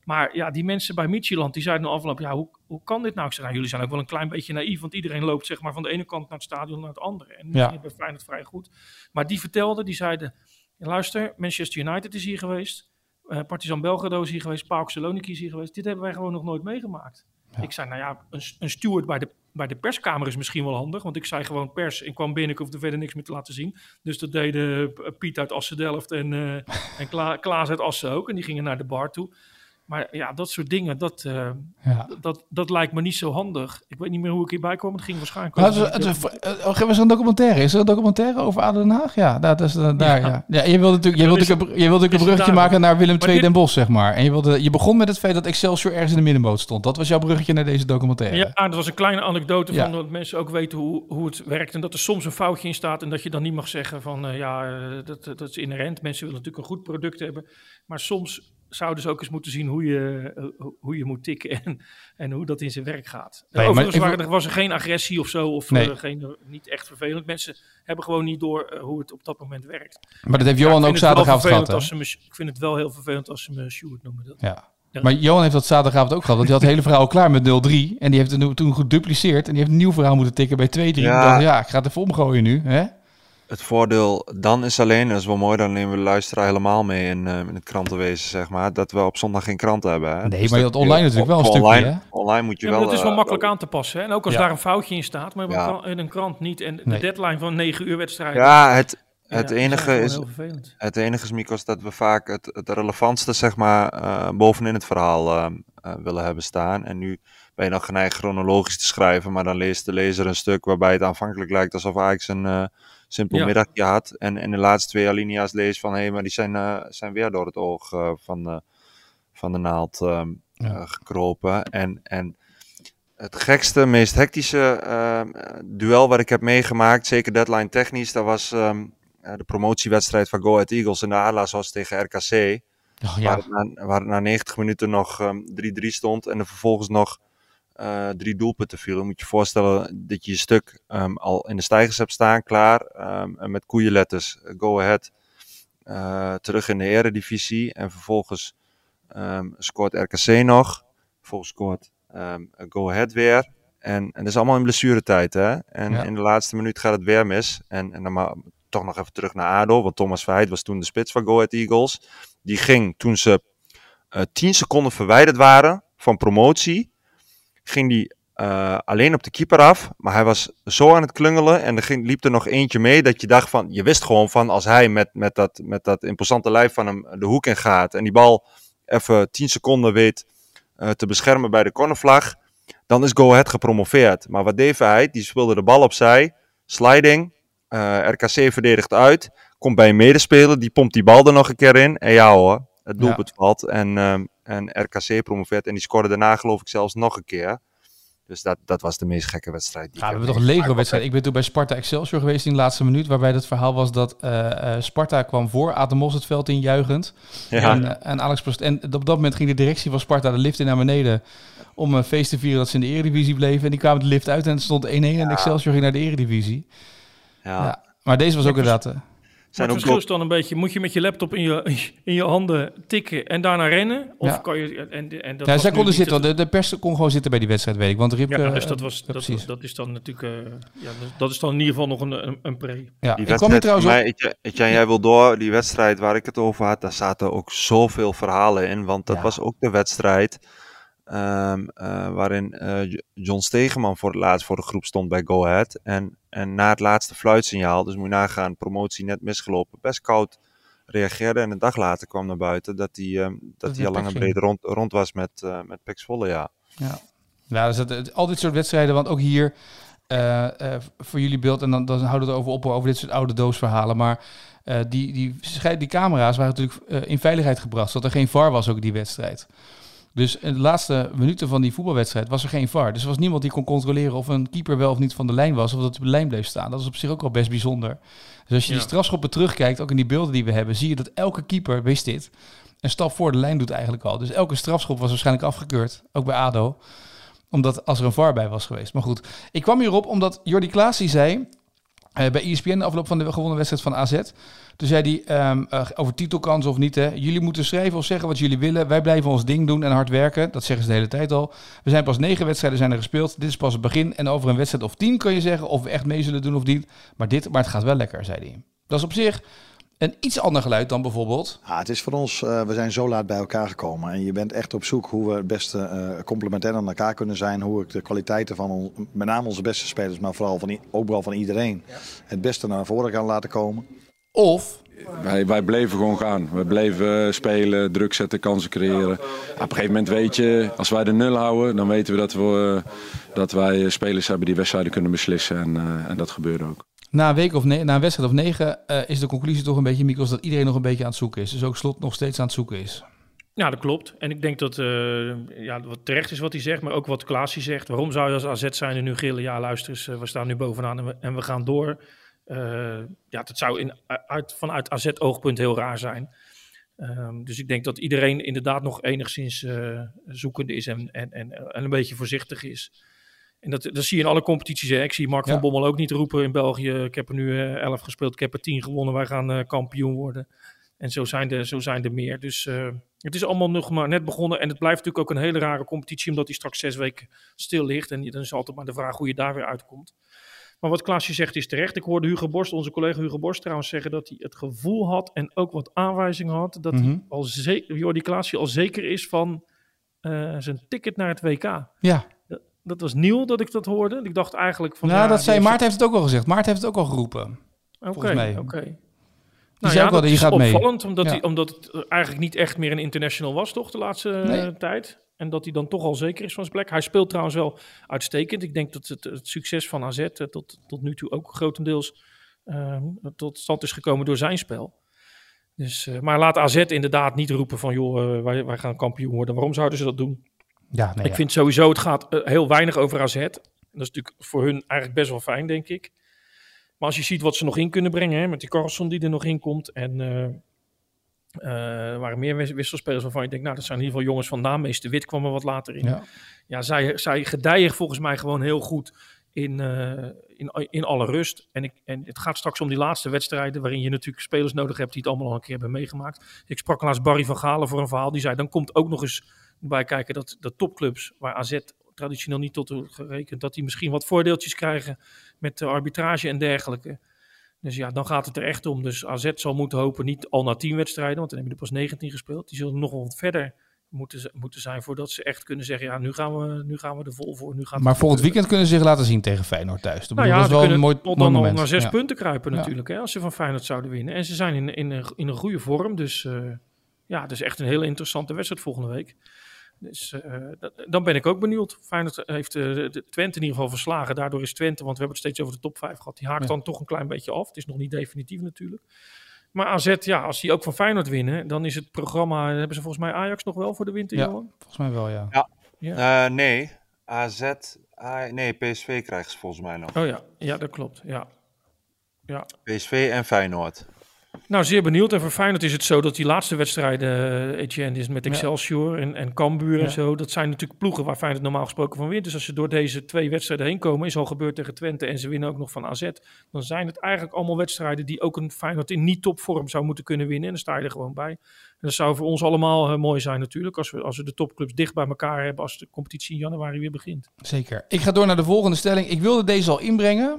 Maar ja, die mensen bij Midtjylland, die zeiden afgeloop, ja, hoe, hoe kan dit nou? Ik zei, nou, jullie zijn ook wel een klein beetje naïef, want iedereen loopt zeg maar van de ene kant naar het stadion naar het andere. En Ja. die bij Feyenoord vrij goed. Maar die vertelden, die zeiden, ja, luister, Manchester United is hier geweest, uh, Partizan Belgrado is hier geweest, PAOK Saloniki is hier geweest. Dit hebben wij gewoon nog nooit meegemaakt. Ja. Ik zei, nou ja, een, een steward bij de, bij de perskamer is misschien wel handig, want ik zei gewoon pers en kwam binnen, ik hoefde verder niks meer te laten zien. Dus dat deden uh, Piet uit Assen-Delft en, uh, en Kla- Klaas uit Assen ook. En die gingen naar de bar toe. Maar ja, dat soort dingen, dat, uh, Ja. dat, dat lijkt me niet zo handig. Ik weet niet meer hoe ik hierbij kwam. Het ging waarschijnlijk... Maar het, het, het, het, was er een documentaire? Is er een documentaire over A D O Den Haag? Ja, dat is uh, daar. Ja. Ja. Ja, je wilde natuurlijk, je wilde, je wilde, je wilde een bruggetje maken naar Willem twee dit, Den Bosch, zeg maar. En je, wilde, je begon met het feit dat Excelsior ergens in de middenmoot stond. Dat was jouw bruggetje naar deze documentaire. Ja, dat was een kleine anekdote ja. van dat mensen ook weten hoe, hoe het werkt. En dat er soms een foutje in staat en dat je dan niet mag zeggen van... Uh, ja, uh, dat, dat is inherent. Mensen willen natuurlijk een goed product hebben. Maar soms... zouden ze ook eens moeten zien hoe je, uh, hoe je moet tikken en, en hoe dat in zijn werk gaat. Nee, Overigens maar, waren, er was er geen agressie of zo, of nee. uh, geen, uh, niet echt vervelend. Mensen hebben gewoon niet door uh, hoe het op dat moment werkt. Maar dat heeft Johan ja, ook zaterdagavond gehad, hè? Als me, ik vind het wel heel vervelend als ze me Sjoerd noemen. Dat. Ja. Ja. Maar Johan heeft dat zaterdagavond ook gehad, want die had het hele verhaal klaar met nul drie. En die heeft het toen gedupliceerd en die heeft een nieuw verhaal moeten tikken bij twee drie. Ja, dacht, ja ik ga het even omgooien nu, hè? Het voordeel dan is alleen, dat is wel mooi, dan nemen we de luisteraar helemaal mee in, uh, in het krantenwezen, zeg maar, dat we op zondag geen kranten hebben. Hè? Nee, dus maar je had online natuurlijk wel een stukje, online, hè? Online moet je ja, wel... dat is wel uh, makkelijk aan te passen, hè? En ook als ja. daar een foutje in staat, maar ja. in een krant niet. En de nee. deadline van negen uur wedstrijd... Ja, het, het, ja, enige is, het enige is, Mikos, dat we vaak het, het relevantste, zeg maar, uh, bovenin het verhaal uh, uh, willen hebben staan. En nu ben je dan geneigd chronologisch te schrijven, maar dan leest de lezer een stuk waarbij het aanvankelijk lijkt alsof Ajax een... Uh, simpel ja. middagje had. En in de laatste twee alinea's lees van... hé, hey, maar die zijn, uh, zijn weer door het oog uh, van, uh, van de naald uh, ja. uh, gekropen. En, en het gekste, meest hectische uh, duel wat ik heb meegemaakt... zeker deadline technisch... dat was um, uh, de promotiewedstrijd van Go Ahead Eagles... in de Adelaars tegen R K C. Oh, ja. waar, het na, waar het na negentig minuten nog um, drie drie stond... en er vervolgens nog... Uh, drie doelpunten vielen. Moet je je voorstellen dat je je stuk um, al in de stijgers hebt staan, klaar. Um, en met koeienletters, uh, go ahead. Uh, terug in de eredivisie. En vervolgens um, scoort R K C nog. Vervolgens scoort um, go ahead weer. En, en dat is allemaal in blessuretijd. Hè? En ja. in de laatste minuut gaat het weer mis. En, en dan maar toch nog even terug naar A D O. Want Thomas Verheid was toen de spits van Go Ahead Eagles. Die ging toen ze uh, tien seconden verwijderd waren van promotie... ging die uh, alleen op de keeper af, maar hij was zo aan het klungelen en er ging, liep er nog eentje mee dat je dacht van, je wist gewoon van als hij met, met, dat, met dat imposante lijf van hem de hoek in gaat en die bal even tien seconden weet uh, te beschermen bij de cornervlag, dan is Go Ahead gepromoveerd. Maar wat deed hij? Die speelde de bal opzij, sliding, uh, R K C verdedigt uit, komt bij een medespeler, die pompt die bal er nog een keer in en ja hoor, het doelpunt ja. valt en... Um, En R K C promoveert en die scoorde daarna geloof ik zelfs nog een keer. Dus dat, dat was de meest gekke wedstrijd. Die ja, we hebben toch een Lego-wedstrijd. Ik ben toen bij Sparta Excelsior geweest in de laatste minuut. Waarbij het verhaal was dat uh, uh, Sparta kwam voor. Atemos het veld in juichend. Ja. En, uh, en, Alex Prost, en op dat moment ging de directie van Sparta de lift in naar beneden. Om een feest te vieren dat ze in de Eredivisie bleven. En die kwamen de lift uit en het stond één één. Ja. En Excelsior ging naar de Eredivisie. Ja. Ja. Maar deze was ook inderdaad... Uh, Maar het verschil is dan een beetje, moet je met je laptop in je, in je handen tikken en daarna rennen? Of ja. kan je... En, en dat ja, zij konden zitten, de, de pers kon gewoon zitten bij die wedstrijd, weet ik. Want Ripke, ja, dus dat, was, uh, dat, dat, dat is dan natuurlijk... Uh, ja, dat is dan in ieder geval nog een, een, een pre. Ja, die wedstrijd, trouwens mij, Etienne, Etienne, jij wil door, die wedstrijd waar ik het over had, daar zaten ook zoveel verhalen in. Want dat ja. was ook de wedstrijd um, uh, waarin uh, John Stegeman voor het laatst voor de groep stond bij Go Ahead. En... En na het laatste fluitsignaal, dus moet je nagaan, promotie net misgelopen, best koud reageerde. En een dag later kwam naar buiten dat hij, um, dat hij al lang en breed rond, rond was met, uh, met P E C Zwolle, ja. Ja, ja dus het, al dit soort wedstrijden, want ook hier uh, uh, voor jullie beeld, en dan, dan houden we het over op, over dit soort oude doosverhalen, maar uh, die, die, die camera's waren natuurlijk uh, in veiligheid gebracht, zodat er geen V A R was ook die wedstrijd. Dus in de laatste minuten van die voetbalwedstrijd was er geen V A R. Dus er was niemand die kon controleren of een keeper wel of niet van de lijn was, of dat hij op de lijn bleef staan. Dat is op zich ook al best bijzonder. Dus als je ja. die strafschoppen terugkijkt, ook in die beelden die we hebben, zie je dat elke keeper, wist dit, een stap voor de lijn doet eigenlijk al. Dus elke strafschop was waarschijnlijk afgekeurd, ook bij A D O, omdat als er een V A R bij was geweest. Maar goed, ik kwam hierop omdat Jordi Klaas die zei, Uh, bij E S P N, de afloop van de gewonnen wedstrijd van A Z. Toen zei hij um, uh, over titelkansen of niet. Hè. Jullie moeten schrijven of zeggen wat jullie willen. Wij blijven ons ding doen en hard werken. Dat zeggen ze de hele tijd al. We zijn pas negen wedstrijden zijn er gespeeld. Dit is pas het begin. En over een wedstrijd of tien kun je zeggen of we echt mee zullen doen of niet. Maar, dit, maar het gaat wel lekker, zei hij. Dat is op zich een iets ander geluid dan bijvoorbeeld. Ja, het is voor ons, uh, we zijn zo laat bij elkaar gekomen. En je bent echt op zoek hoe we het beste uh, complementair aan elkaar kunnen zijn. Hoe ik de kwaliteiten van on, met name onze beste spelers, maar vooral van, ook wel van iedereen, ja. het beste naar voren kan laten komen. Of... Wij, wij bleven gewoon gaan. We bleven spelen, druk zetten, kansen creëren. Ja, op een gegeven moment weet je, als wij de nul houden, dan weten we dat, we, uh, dat wij spelers hebben die wedstrijden kunnen beslissen. En, uh, en dat gebeurde ook. Na een week of ne- na een wedstrijd of negen uh, is de conclusie toch een beetje, Mikkels, dat iedereen nog een beetje aan het zoeken is. Dus ook Slot nog steeds aan het zoeken is. Ja, dat klopt. En ik denk dat uh, ja, wat terecht is wat hij zegt, maar ook wat Klaasje zegt. Waarom zou je als A Z zijn en nu gillen? Ja, luister eens, uh, we staan nu bovenaan en we, en we gaan door. Uh, ja, dat zou in, uit, vanuit A Z-oogpunt heel raar zijn. Um, dus ik denk dat iedereen inderdaad nog enigszins uh, zoekende is en, en, en, en een beetje voorzichtig is. En dat, dat zie je in alle competities. Hè. Ik zie Mark ja. van Bommel ook niet roepen in België. Ik heb er nu uh, elf gespeeld, ik heb er tien gewonnen. Wij gaan uh, kampioen worden. En zo zijn, er, zo zijn er meer. Dus uh, het is allemaal nog maar net begonnen. En het blijft natuurlijk ook een hele rare competitie, omdat die straks zes weken stil ligt. En dan is altijd maar de vraag hoe je daar weer uitkomt. Maar wat Klaasje zegt is terecht. Ik hoorde Hugo Borst, onze collega Hugo Borst trouwens zeggen dat hij het gevoel had en ook wat aanwijzingen had dat mm-hmm. hij al zeker, Jordi Klaasje al zeker is van uh, zijn ticket naar het W K. Ja. Dat, dat was nieuw dat ik dat hoorde. Ik dacht eigenlijk van... Nou, ja, dat zei Maarten heeft het ook al gezegd. Maarten heeft het ook al geroepen. Oké, oké. Okay. Nou ja, dat is opvallend, omdat, ja. hij, omdat het eigenlijk niet echt meer een international was, toch, de laatste nee. uh, tijd. En dat hij dan toch al zeker is van zijn plek. Hij speelt trouwens wel uitstekend. Ik denk dat het, het succes van A Z uh, tot, tot nu toe ook grotendeels uh, tot stand is gekomen door zijn spel. Dus, uh, maar laat A Z inderdaad niet roepen van, joh, uh, wij, wij gaan kampioen worden. Waarom zouden ze dat doen? Ja, nee, ik ja. vind sowieso, het gaat uh, heel weinig over A Z. Dat is natuurlijk voor hun eigenlijk best wel fijn, denk ik. Maar als je ziet wat ze nog in kunnen brengen, hè, met die Carlson die er nog in komt. En uh, uh, er waren meer wisselspelers waarvan je denkt, nou, dat zijn in ieder geval jongens van naam. Meester Wit kwam er wat later in. Ja, ja zij, zij gedijen volgens mij gewoon heel goed in, uh, in, in alle rust. En, ik, en het gaat straks om die laatste wedstrijden, waarin je natuurlijk spelers nodig hebt die het allemaal al een keer hebben meegemaakt. Ik sprak laatst Barry van Galen voor een verhaal. Die zei, dan komt ook nog eens bij kijken dat de topclubs, waar A Z traditioneel niet tot gerekend, dat die misschien wat voordeeltjes krijgen met de arbitrage en dergelijke. Dus ja, dan gaat het er echt om. Dus A Z zal moeten hopen, niet al na tien wedstrijden, want dan hebben er pas negentien gespeeld. Die zullen nog wel wat verder moeten, moeten zijn voordat ze echt kunnen zeggen, ja, nu gaan we, nu gaan we er vol voor. Nu gaat maar volgend weekend kunnen ze zich laten zien tegen Feyenoord thuis. Dat, nou ja, dat is wel een mooi, mooi dan moment. Naar zes ja. punten kruipen natuurlijk, ja. hè, als ze van Feyenoord zouden winnen. En ze zijn in, in, in een goede vorm, dus uh, ja, het is echt een hele interessante wedstrijd volgende week. Dus uh, dat, dan ben ik ook benieuwd. Feyenoord heeft uh, de Twente in ieder geval verslagen. Daardoor is Twente, want we hebben het steeds over de top vijf gehad. Die haakt ja. dan toch een klein beetje af. Het is nog niet definitief natuurlijk. Maar A Z, ja, als die ook van Feyenoord winnen, dan is het programma... Hebben ze volgens mij Ajax nog wel voor de winter, ja, Johan? Volgens mij wel, ja. Ja, ja. Uh, nee. A Z... A, nee, P S V krijgt ze volgens mij nog. Oh ja, ja dat klopt. Ja. Ja. P S V en Feyenoord. Nou, zeer benieuwd. En voor Feyenoord is het zo dat die laatste wedstrijden, uh, Etienne, is met Excelsior ja. en, en Cambuur ja. en zo. Dat zijn natuurlijk ploegen waar Feyenoord normaal gesproken van wint. Dus als ze door deze twee wedstrijden heen komen, is al gebeurd tegen Twente en ze winnen ook nog van A Z. Dan zijn het eigenlijk allemaal wedstrijden die ook een Feyenoord in niet-topvorm zou moeten kunnen winnen. En dan sta je er gewoon bij. En dat zou voor ons allemaal uh, mooi zijn natuurlijk, als we, als we de topclubs dicht bij elkaar hebben als de competitie in januari weer begint. Zeker. Ik ga door naar de volgende stelling. Ik wilde deze al inbrengen.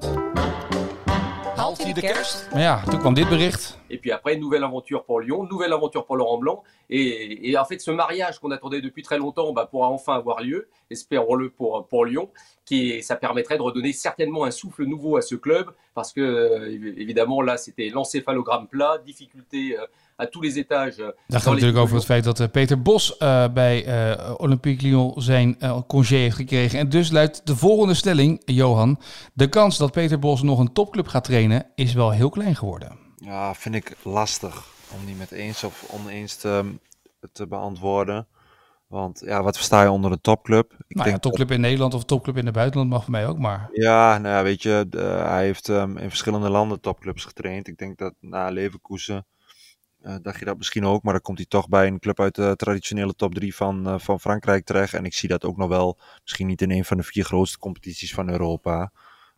Haalt hij de kerst? Maar ja, toen kwam dit bericht. Et puis après, nouvelle aventure pour Lyon, nouvelle aventure pour Laurent Blanc. Et, et en fait, ce mariage qu'on attendait depuis très longtemps bah, pourra enfin avoir lieu, espérons-le pour, pour Lyon. Qui, ça permettrait de redonner certainement un souffle nouveau à ce club. Parce que, euh, évidemment, là, c'était l'encéphalogramme plat, difficulté euh, à tous les étages. Euh, Daar gaat het natuurlijk over het feit dat uh, Peter Bos uh, bij uh, Olympique Lyon zijn uh, congé heeft gekregen. En dus luidt de volgende stelling, Johan. De kans dat Peter Bos nog een topclub gaat trainen is wel heel klein geworden. Ja, vind ik lastig om die met eens of oneens te, te beantwoorden. Want ja, wat versta je onder een topclub? Ik nou denk ja, topclub in Nederland of topclub in het buitenland mag voor mij ook maar. Ja, nou ja, weet je, de, hij heeft um, in verschillende landen topclubs getraind. Ik denk dat na Leverkusen uh, dacht je dat misschien ook, maar dan komt hij toch bij een club uit de traditionele top drie van, uh, van Frankrijk terecht. En ik zie dat ook nog wel, misschien niet in een van de vier grootste competities van Europa.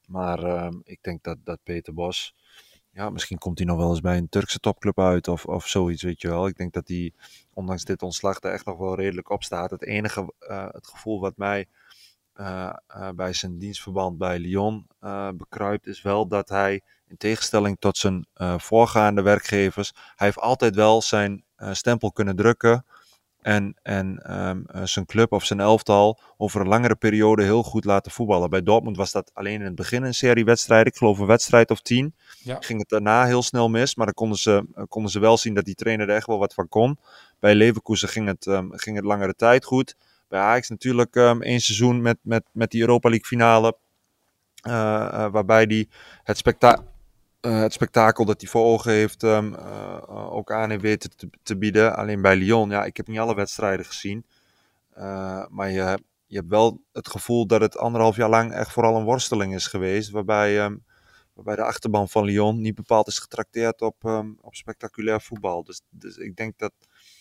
Maar uh, ik denk dat, dat Peter Bos, ja, misschien komt hij nog wel eens bij een Turkse topclub uit of, of zoiets, weet je wel. Ik denk dat hij, ondanks dit ontslag, er echt nog wel redelijk op staat. Het enige, uh, het gevoel wat mij uh, uh, bij zijn dienstverband bij Lyon uh, bekruipt, is wel dat hij, in tegenstelling tot zijn uh, voorgaande werkgevers, hij heeft altijd wel zijn uh, stempel kunnen drukken. En, en um, uh, zijn club of zijn elftal over een langere periode heel goed laten voetballen. Bij Dortmund was dat alleen in het begin een serie wedstrijden. Ik geloof een wedstrijd of tien. Ja. Ging het daarna heel snel mis. Maar dan konden ze, uh, konden ze wel zien dat die trainer er echt wel wat van kon. Bij Leverkusen ging het, um, ging het langere tijd goed. Bij Ajax natuurlijk um, één seizoen met, met, met die Europa League finale. Uh, uh, waarbij die het spektakel... Uh, het spektakel dat hij voor ogen heeft um, uh, uh, ook aan heeft weten te, te bieden. Alleen bij Lyon, ja, ik heb niet alle wedstrijden gezien. Uh, maar je, je hebt wel het gevoel dat het anderhalf jaar lang echt vooral een worsteling is geweest. Waarbij, um, waarbij de achterban van Lyon niet bepaald is getrakteerd op, um, op spectaculair voetbal. Dus, dus ik denk dat,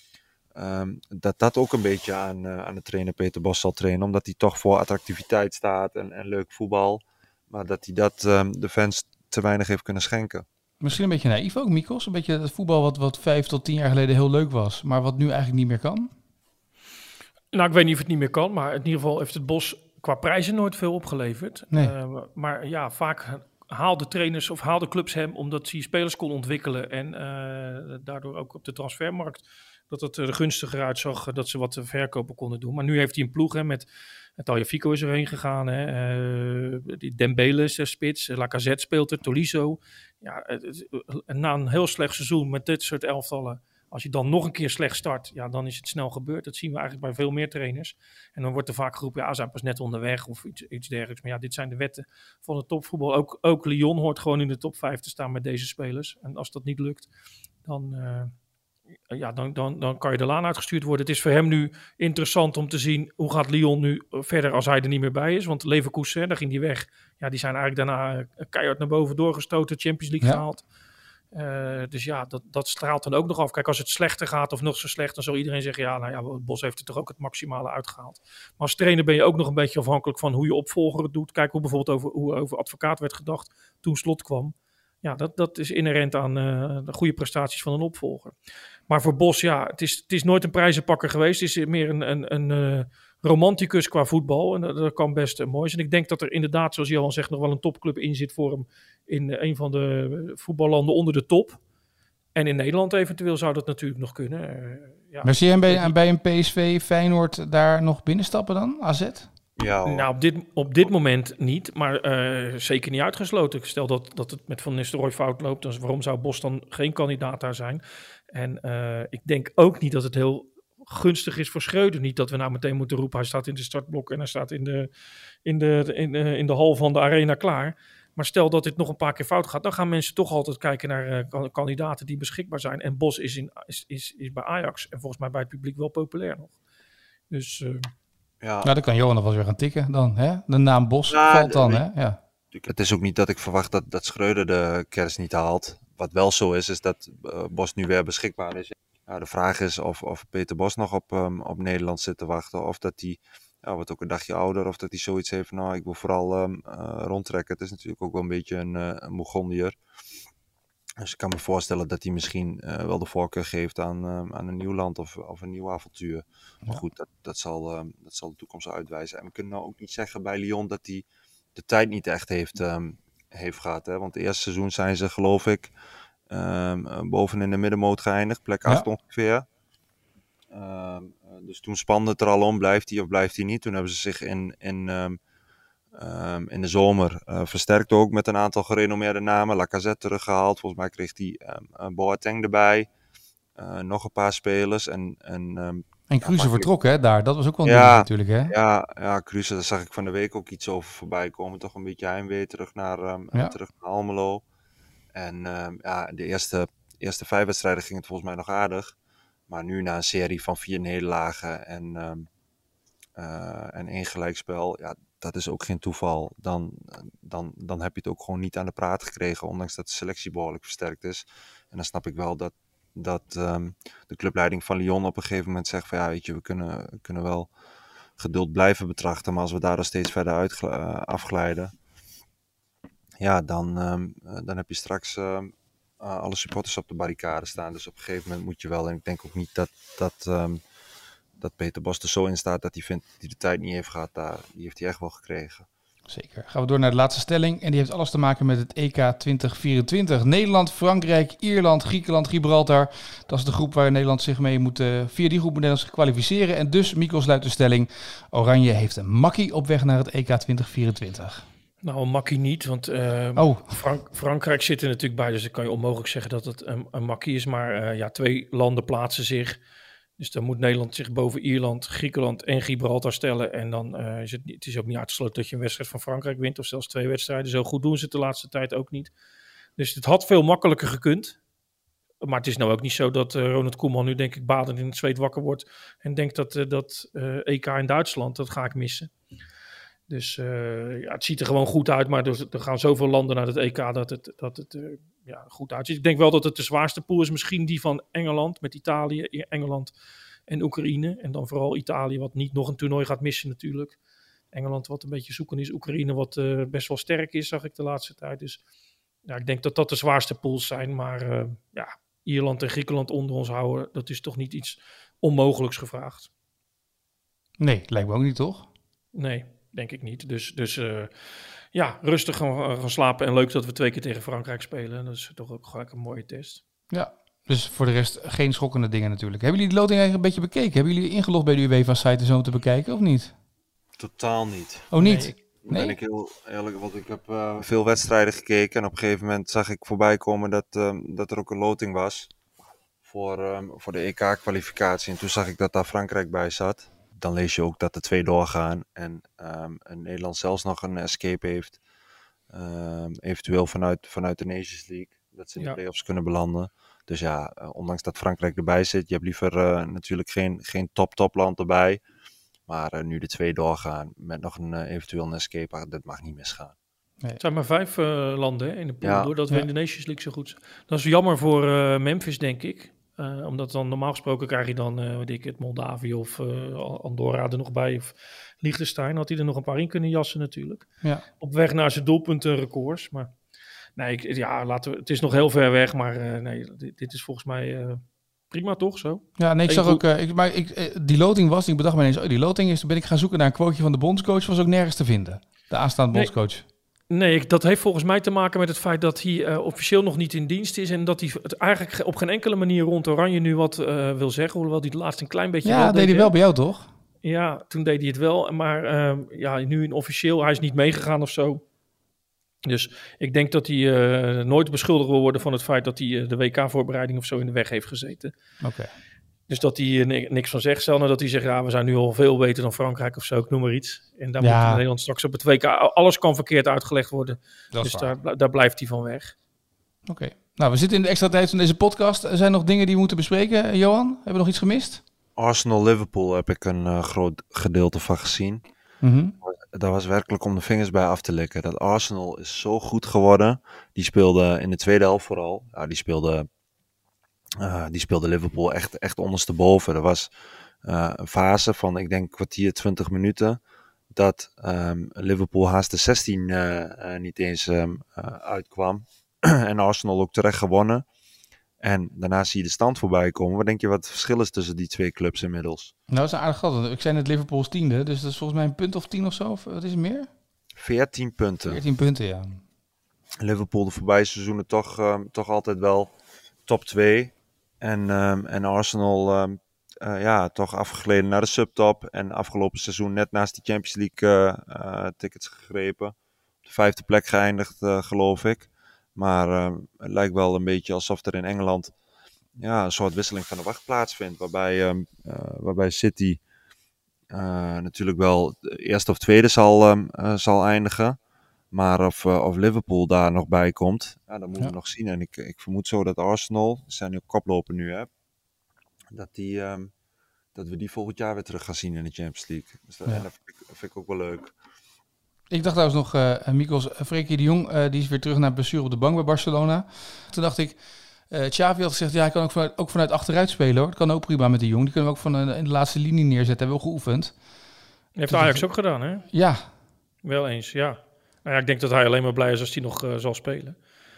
um, dat dat ook een beetje aan, uh, aan de trainer Peter Bos zal trainen. Omdat hij toch voor attractiviteit staat en, en leuk voetbal. Maar dat hij dat um, de fans te weinig heeft kunnen schenken. Misschien een beetje naïef ook, Mikos. Een beetje het voetbal wat, wat vijf tot tien jaar geleden heel leuk was, maar wat nu eigenlijk niet meer kan. Nou, ik weet niet of het niet meer kan, maar in ieder geval heeft het Bos qua prijzen nooit veel opgeleverd. Nee. Uh, maar ja, vaak haalden trainers of haalden clubs hem omdat hij spelers kon ontwikkelen en uh, daardoor ook op de transfermarkt dat het er gunstiger uitzag, dat ze wat verkopen konden doen. Maar nu heeft hij een ploeg hè, met Tagliafico is erheen gegaan. Hè. Uh, die Dembele is de spits. Lacazette speelt er. Tolisso. Ja, het, het, na een heel slecht seizoen met dit soort elftallen. Als je dan nog een keer slecht start. Ja, dan is het snel gebeurd. Dat zien we eigenlijk bij veel meer trainers. En dan wordt er vaak geroepen. Ja, ze zijn pas net onderweg. Of iets, iets dergelijks. Maar ja, dit zijn de wetten van het topvoetbal. Ook, ook Lyon hoort gewoon in de top vijf te staan met deze spelers. En als dat niet lukt, dan... Uh, Ja, dan, dan, dan kan je de laan uitgestuurd worden. Het is voor hem nu interessant om te zien hoe gaat Lyon nu verder als hij er niet meer bij is. Want Leverkusen, daar ging hij weg. Ja, die zijn eigenlijk daarna keihard naar boven doorgestoten, Champions League ja. gehaald. Uh, dus ja, dat, dat straalt dan ook nog af. Kijk, als het slechter gaat of nog zo slecht, dan zal iedereen zeggen, ja, nou ja, Bos heeft er toch ook het maximale uitgehaald. Maar als trainer ben je ook nog een beetje afhankelijk van hoe je opvolger het doet. Kijk hoe bijvoorbeeld over, hoe over Advocaat werd gedacht toen Slot kwam. Ja, dat, dat is inherent aan uh, de goede prestaties van een opvolger. Maar voor Bos, ja, het is, het is nooit een prijzenpakker geweest. Het is meer een, een, een uh, romanticus qua voetbal. En dat, dat kan best uh, mooi zijn. En ik denk dat er inderdaad, zoals Johan zegt, nog wel een topclub in zit voor hem in uh, een van de voetballanden onder de top. En in Nederland eventueel zou dat natuurlijk nog kunnen. Uh, ja. Maar zie je hem bij, bij een P S V, Feyenoord daar nog binnenstappen dan, A Z? Ja, nou, op dit, op dit moment niet, maar uh, zeker niet uitgesloten. Stel dat, dat het met Van Nistelrooy fout loopt, dus waarom zou Bos dan geen kandidaat daar zijn? En uh, ik denk ook niet dat het heel gunstig is voor Schreuder. Niet dat we nou meteen moeten roepen, hij staat in de startblok en hij staat in de, in de, in de, in de hal van de arena klaar. Maar stel dat dit nog een paar keer fout gaat, dan gaan mensen toch altijd kijken naar uh, kandidaten die beschikbaar zijn. En Bos is, in, is, is, is bij Ajax en volgens mij bij het publiek wel populair nog. Dus... Uh, Ja. Nou, dan kan Johan nog wel eens weer gaan tikken dan. Hè? De naam Bos ja, valt dan. Hè? Ja. Het is ook niet dat ik verwacht dat, dat Schreuder de kerst niet haalt. Wat wel zo is, is dat uh, Bos nu weer beschikbaar is. Ja, de vraag is of, of Peter Bos nog op, um, op Nederland zit te wachten. Of dat hij, ja, wordt ook een dagje ouder, of dat hij zoiets heeft van, nou, ik wil vooral um, uh, rondtrekken. Het is natuurlijk ook wel een beetje een, uh, een Mogondier. Dus ik kan me voorstellen dat hij misschien uh, wel de voorkeur geeft aan, uh, aan een nieuw land of, of een nieuw avontuur. Ja. Maar goed, dat, dat, zal, uh, dat zal de toekomst uitwijzen. En we kunnen nou ook niet zeggen bij Lyon dat hij de tijd niet echt heeft, um, heeft gehad. Hè? Want het eerste seizoen zijn ze, geloof ik, um, boven in de middenmoot geëindigd. Plek acht ja. ongeveer. Um, dus toen spande het er al om, blijft hij of blijft hij niet. Toen hebben ze zich in... in um, Um, in de zomer uh, versterkt ook met een aantal gerenommeerde namen. Lacazette teruggehaald. Volgens mij kreeg hij um, Boateng erbij. Uh, nog een paar spelers. En, en, um, en Kruse ja, vertrok hè, daar. Dat was ook wel ja, nieuw natuurlijk. Hè? Ja, ja, Kruse, daar zag ik van de week ook iets over voorbij komen. Toch een beetje heimwee terug naar, um, ja. terug naar Almelo. En um, ja, de eerste, eerste vijf wedstrijden ging het volgens mij nog aardig. Maar nu na een serie van vier nederlagen en, um, uh, en één gelijkspel... Ja, dat is ook geen toeval. Dan, dan, dan heb je het ook gewoon niet aan de praat gekregen, ondanks dat de selectie behoorlijk versterkt is. En dan snap ik wel dat, dat um, de clubleiding van Lyon op een gegeven moment zegt van ja, weet je, we kunnen, kunnen wel geduld blijven betrachten, maar als we daar dan steeds verder uit uh, afglijden, ja, dan, um, dan heb je straks um, uh, alle supporters op de barricade staan. Dus op een gegeven moment moet je wel. En ik denk ook niet dat, dat, um, dat Peter Bos er zo in staat dat hij vindt dat hij de tijd niet heeft gehad daar. Die heeft hij echt wel gekregen. Zeker. Gaan we door naar de laatste stelling. En die heeft alles te maken met het E K twintig vierentwintig. Nederland, Frankrijk, Ierland, Griekenland, Gibraltar. Dat is de groep waar Nederland zich mee moet... Uh, via die groep moet Nederland zich kwalificeren. En dus, Mikkel sluit de stelling. Oranje heeft een makkie op weg naar het E K twintig vierentwintig. Nou, een makkie niet, want uh, oh. Frank- Frankrijk zit er natuurlijk bij. Dus dan kan je onmogelijk zeggen dat het een, een makkie is. Maar uh, ja, twee landen plaatsen zich... Dus dan moet Nederland zich boven Ierland, Griekenland en Gibraltar stellen. En dan uh, is het, niet, het is ook niet uitgesloten dat je een wedstrijd van Frankrijk wint. Of zelfs twee wedstrijden. Zo goed doen ze het de laatste tijd ook niet. Dus het had veel makkelijker gekund. Maar het is nou ook niet zo dat uh, Ronald Koeman nu denk ik badend in het zweet wakker wordt. En denkt dat uh, dat uh, E K in Duitsland, dat ga ik missen. Dus uh, ja, het ziet er gewoon goed uit. Maar er, er gaan zoveel landen naar het E K dat het, dat het uh, ja, goed uitziet. Ik denk wel dat het de zwaarste pool is. Misschien die van Engeland met Italië, Engeland en Oekraïne. En dan vooral Italië wat niet nog een toernooi gaat missen natuurlijk. Engeland wat een beetje zoeken is. Oekraïne wat uh, best wel sterk is, zag ik de laatste tijd. Dus ja, ik denk dat dat de zwaarste pools zijn. Maar uh, ja, Ierland en Griekenland onder ons houden, dat is toch niet iets onmogelijks gevraagd. Nee, lijkt me ook niet, toch? Nee, denk ik niet. Dus, dus uh, ja, rustig gaan, gaan slapen. En leuk dat we twee keer tegen Frankrijk spelen. Dat is toch ook gelijk een mooie test. Ja, dus voor de rest geen schokkende dingen natuurlijk. Hebben jullie de loting eigenlijk een beetje bekeken? Hebben jullie ingelogd bij de UEFA-site zo te bekijken of niet? Totaal niet. Oh, niet? Nee. Nee? Ben ik heel eerlijk, want ik heb uh, veel wedstrijden gekeken. En op een gegeven moment zag ik voorbij komen dat, um, dat er ook een loting was. Voor, um, voor de E K-kwalificatie. En toen zag ik dat daar Frankrijk bij zat. Dan lees je ook dat de twee doorgaan. En um, Nederland zelfs nog een escape heeft. Um, eventueel vanuit, vanuit de Nations League. Dat ze in de ja. play-offs kunnen belanden. Dus ja, uh, ondanks dat Frankrijk erbij zit. Je hebt liever uh, natuurlijk geen, geen top-top land erbij. Maar uh, nu de twee doorgaan met nog een uh, eventueel een escape. Dat mag niet misgaan. Nee. Het zijn maar vijf uh, landen hè, in de pool. Ja. Doordat we Ja. in de Nations League zo goed zijn. Dat is jammer voor uh, Memphis, denk ik. Uh, omdat dan normaal gesproken krijg je dan, uh, weet ik het, Moldavië of uh, Andorra er nog bij. Of Liechtenstein had hij er nog een paar in kunnen jassen natuurlijk. Ja. Op weg naar zijn doelpuntenrecords. Maar nee, ik, ja, laten we, het is nog heel ver weg. Maar uh, nee, dit, dit is volgens mij uh, prima toch zo? Ja, nee, ik Eén zag ook, uh, ik, maar ik, uh, die loting was, ik bedacht me ineens, oh, die loting is, toen ben ik gaan zoeken naar een quoteje van de bondscoach, was ook nergens te vinden. De aanstaande Nee. bondscoach. Nee, ik, dat heeft volgens mij te maken met het feit dat hij uh, officieel nog niet in dienst is. En dat hij het eigenlijk op geen enkele manier rond Oranje nu wat uh, wil zeggen. Hoewel hij het laatst een klein beetje... Ja, wel deed hij deed, wel bij jou toch? Ja, toen deed hij het wel. Maar uh, ja, nu in officieel, hij is niet meegegaan of zo. Dus ik denk dat hij uh, nooit beschuldigd wil worden van het feit dat hij uh, de W K-voorbereiding of zo in de weg heeft gezeten. Oké. Okay. Dus dat hij uh, niks van zegt. Stel nou dat hij zegt, ja, we zijn nu al veel beter dan Frankrijk of zo, ik noem maar iets. En daar Ja. moet Nederland straks op het W K, alles kan verkeerd uitgelegd worden. Dat is Dus waar. daar, daar blijft hij van weg. Oké. Okay. Nou, we zitten in de extra tijd van deze podcast. Er zijn nog dingen die we moeten bespreken. Johan, hebben we nog iets gemist? Arsenal-Liverpool heb ik een uh, groot gedeelte van gezien. Mm-hmm. Daar was werkelijk om de vingers bij af te likken. Dat Arsenal is zo goed geworden. Die speelde in de tweede helft vooral. Ja, die speelde, uh, die speelde Liverpool echt, echt ondersteboven. Er was uh, een fase van, ik denk, kwartier, twintig minuten. Dat um, Liverpool haast de zestien uh, uh, niet eens um, uh, uitkwam. En Arsenal ook terecht gewonnen. En daarna zie je de stand voorbij komen. Wat denk je wat het verschil is tussen die twee clubs inmiddels? Nou, dat is een aardig gat. Ik zei net Liverpool's tiende, dus dat is volgens mij een punt of tien of zo. Of wat is het meer? veertien punten. veertien punten, ja. Liverpool de voorbije seizoenen toch, um, toch altijd wel top twee. En, um, en Arsenal um, uh, ja, toch afgegleden naar de subtop. En afgelopen seizoen net naast die Champions League uh, uh, tickets gegrepen. Op de vijfde plek geëindigd, uh, geloof ik. Maar uh, het lijkt wel een beetje alsof er in Engeland ja, een soort wisseling van de wacht plaatsvindt. Waarbij, um, uh, waarbij City uh, natuurlijk wel de eerste of tweede zal, um, uh, zal eindigen. Maar of, uh, of Liverpool daar nog bij komt, ja, dat moeten Ja. we nog zien. En ik, ik vermoed zo dat Arsenal, ze zijn nu op koploper nu, hè, dat, die, um, dat we die volgend jaar weer terug gaan zien in de Champions League. Dus dat, Ja. en dat, vind ik, dat vind ik ook wel leuk. Ik dacht trouwens nog, uh, Mikos, Frenkie de Jong, uh, die is weer terug naar blessure op de bank bij Barcelona. Toen dacht ik, uh, Xavi had gezegd, ja, hij kan ook vanuit, ook vanuit achteruit spelen hoor. Dat kan ook prima met de Jong. Die kunnen we ook van uh, in de laatste linie neerzetten, hebben we ook geoefend. Heeft Toen Ajax dacht ook gedaan, hè? Ja, Wel eens, ja. Nou ja, ik denk dat hij alleen maar blij is als hij nog uh, zal spelen.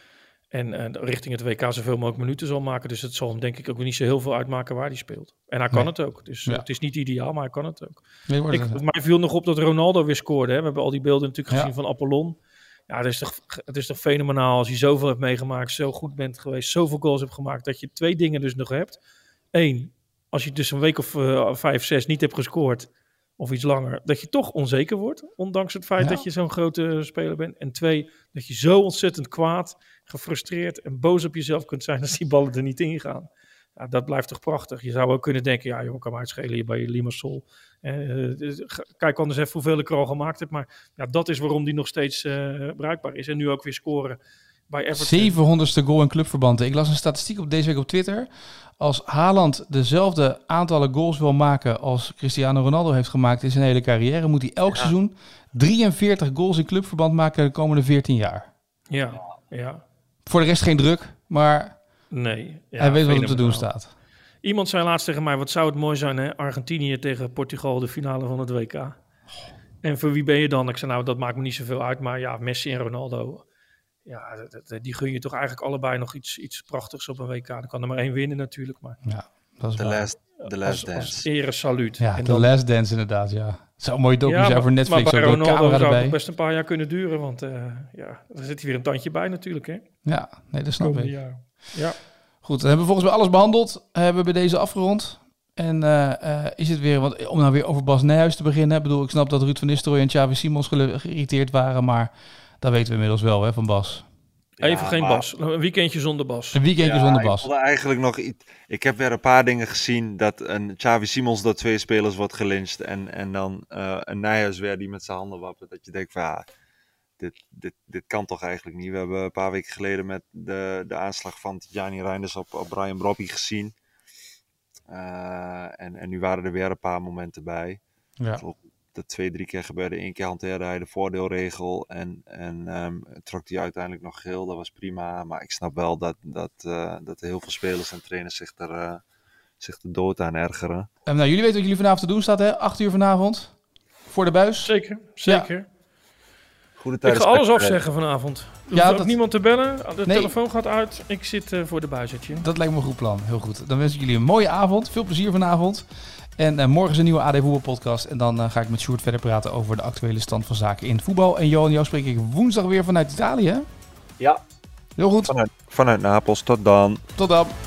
En uh, richting het W K zoveel mogelijk minuten zal maken. Dus het zal hem denk ik ook niet zo heel veel uitmaken waar hij speelt. En hij kan nee. het ook. Dus ja. uh, het is niet ideaal, maar hij kan het ook. Nee, ik, het mij viel nog op dat Ronaldo weer scoorde. Hè. We hebben al die beelden natuurlijk gezien ja. van Apollon. Ja, het is, toch, het is toch fenomenaal als je zoveel hebt meegemaakt, zo goed bent geweest, zoveel goals hebt gemaakt, dat je twee dingen dus nog hebt. Eén, als je dus een week of uh, vijf, zes niet hebt gescoord, of iets langer, dat je toch onzeker wordt, ondanks het feit ja. dat je zo'n grote speler bent. En twee, dat je zo ontzettend kwaad, gefrustreerd en boos op jezelf kunt zijn als die ballen er niet in gaan. Ja, dat blijft toch prachtig. Je zou ook kunnen denken, ja joh, kan maar uitschelen hier bij Limassol. Uh, kijk anders even hoeveel ik er al gemaakt heb. Maar ja, dat is waarom die nog steeds uh, bruikbaar is. En nu ook weer scoren bij Everton. zevenhonderdste goal in clubverband. Ik las een statistiek op deze week op Twitter. Als Haaland dezelfde aantallen goals wil maken als Cristiano Ronaldo heeft gemaakt in zijn hele carrière, moet hij elk ja. seizoen drieënveertig goals in clubverband maken de komende veertien jaar. Ja, ja. Voor de rest geen druk, maar nee, ja, hij weet wat er te doen staat. Iemand zei laatst tegen mij, wat zou het mooi zijn, hè? Argentinië tegen Portugal, de finale van het W K. Oh. En voor wie ben je dan? Ik zei, nou, dat maakt me niet zoveel uit, maar ja, Messi en Ronaldo, ja, dat, dat, die gun je toch eigenlijk allebei nog iets, iets prachtigs op een W K. Dan kan er maar één winnen natuurlijk, maar ja, dat is the last, the last als, dance. Als ere saluut. Ja, en The dan, Last Dance inderdaad, ja. Het zou een mooi docu ja, zijn voor Netflix. Maar bij ook Ronaldo camera zou erbij. het best een paar jaar kunnen duren, want uh, ja, er zit hier weer een tandje bij natuurlijk, hè? Ja, nee, dat snap ik. Jaar. Ja. Goed, dan hebben we volgens mij alles behandeld. Hebben we bij deze afgerond. En uh, uh, is het weer, want om nou weer over Bas Nijhuis te beginnen. Ik bedoel, ik snap dat Ruud van Nistelrooy en Xavi Simons ge- geïrriteerd waren, maar dat weten we inmiddels wel, hè, van Bas. Even ja, geen maar... Bas. Een weekendje zonder Bas. Een weekendje ja, zonder Bas. Ik wilde eigenlijk nog iets. Ik heb weer een paar dingen gezien dat een Xavi Simons door twee spelers wordt gelyncht en, en dan uh, een Nijhuis weer die met zijn handen wappert. Dat je denkt van ja, dit, dit, dit kan toch eigenlijk niet. We hebben een paar weken geleden met de, de aanslag van Tijani Reinders op, op Brian Brobby gezien. Uh, en, en nu waren er weer een paar momenten bij. Ja. Dat twee, drie keer gebeurde. Eén keer hanteerde hij de voordeelregel en, en um, trok hij uiteindelijk nog geel. Dat was prima. Maar ik snap wel dat, dat, uh, dat er heel veel spelers en trainers zich er, uh, zich er dood aan ergeren. Um, nou, jullie weten wat jullie vanavond te doen staat, hè? Acht uur vanavond. Voor de buis. Zeker, zeker. Ja. Goede ik ga alles afzeggen vanavond. Er ja, hoeft ook niemand te bellen. De nee. telefoon gaat uit. Ik zit uh, voor de buizertje. Dat lijkt me een goed plan. Heel goed. Dan wens ik jullie een mooie avond. Veel plezier vanavond. En uh, morgen is een nieuwe A D Voetbal podcast. En dan uh, ga ik met Sjoerd verder praten over de actuele stand van zaken in het voetbal. En Johan, jou spreek ik woensdag weer vanuit Italië. Ja. Heel goed. Vanuit, vanuit Napels. Tot dan. Tot dan.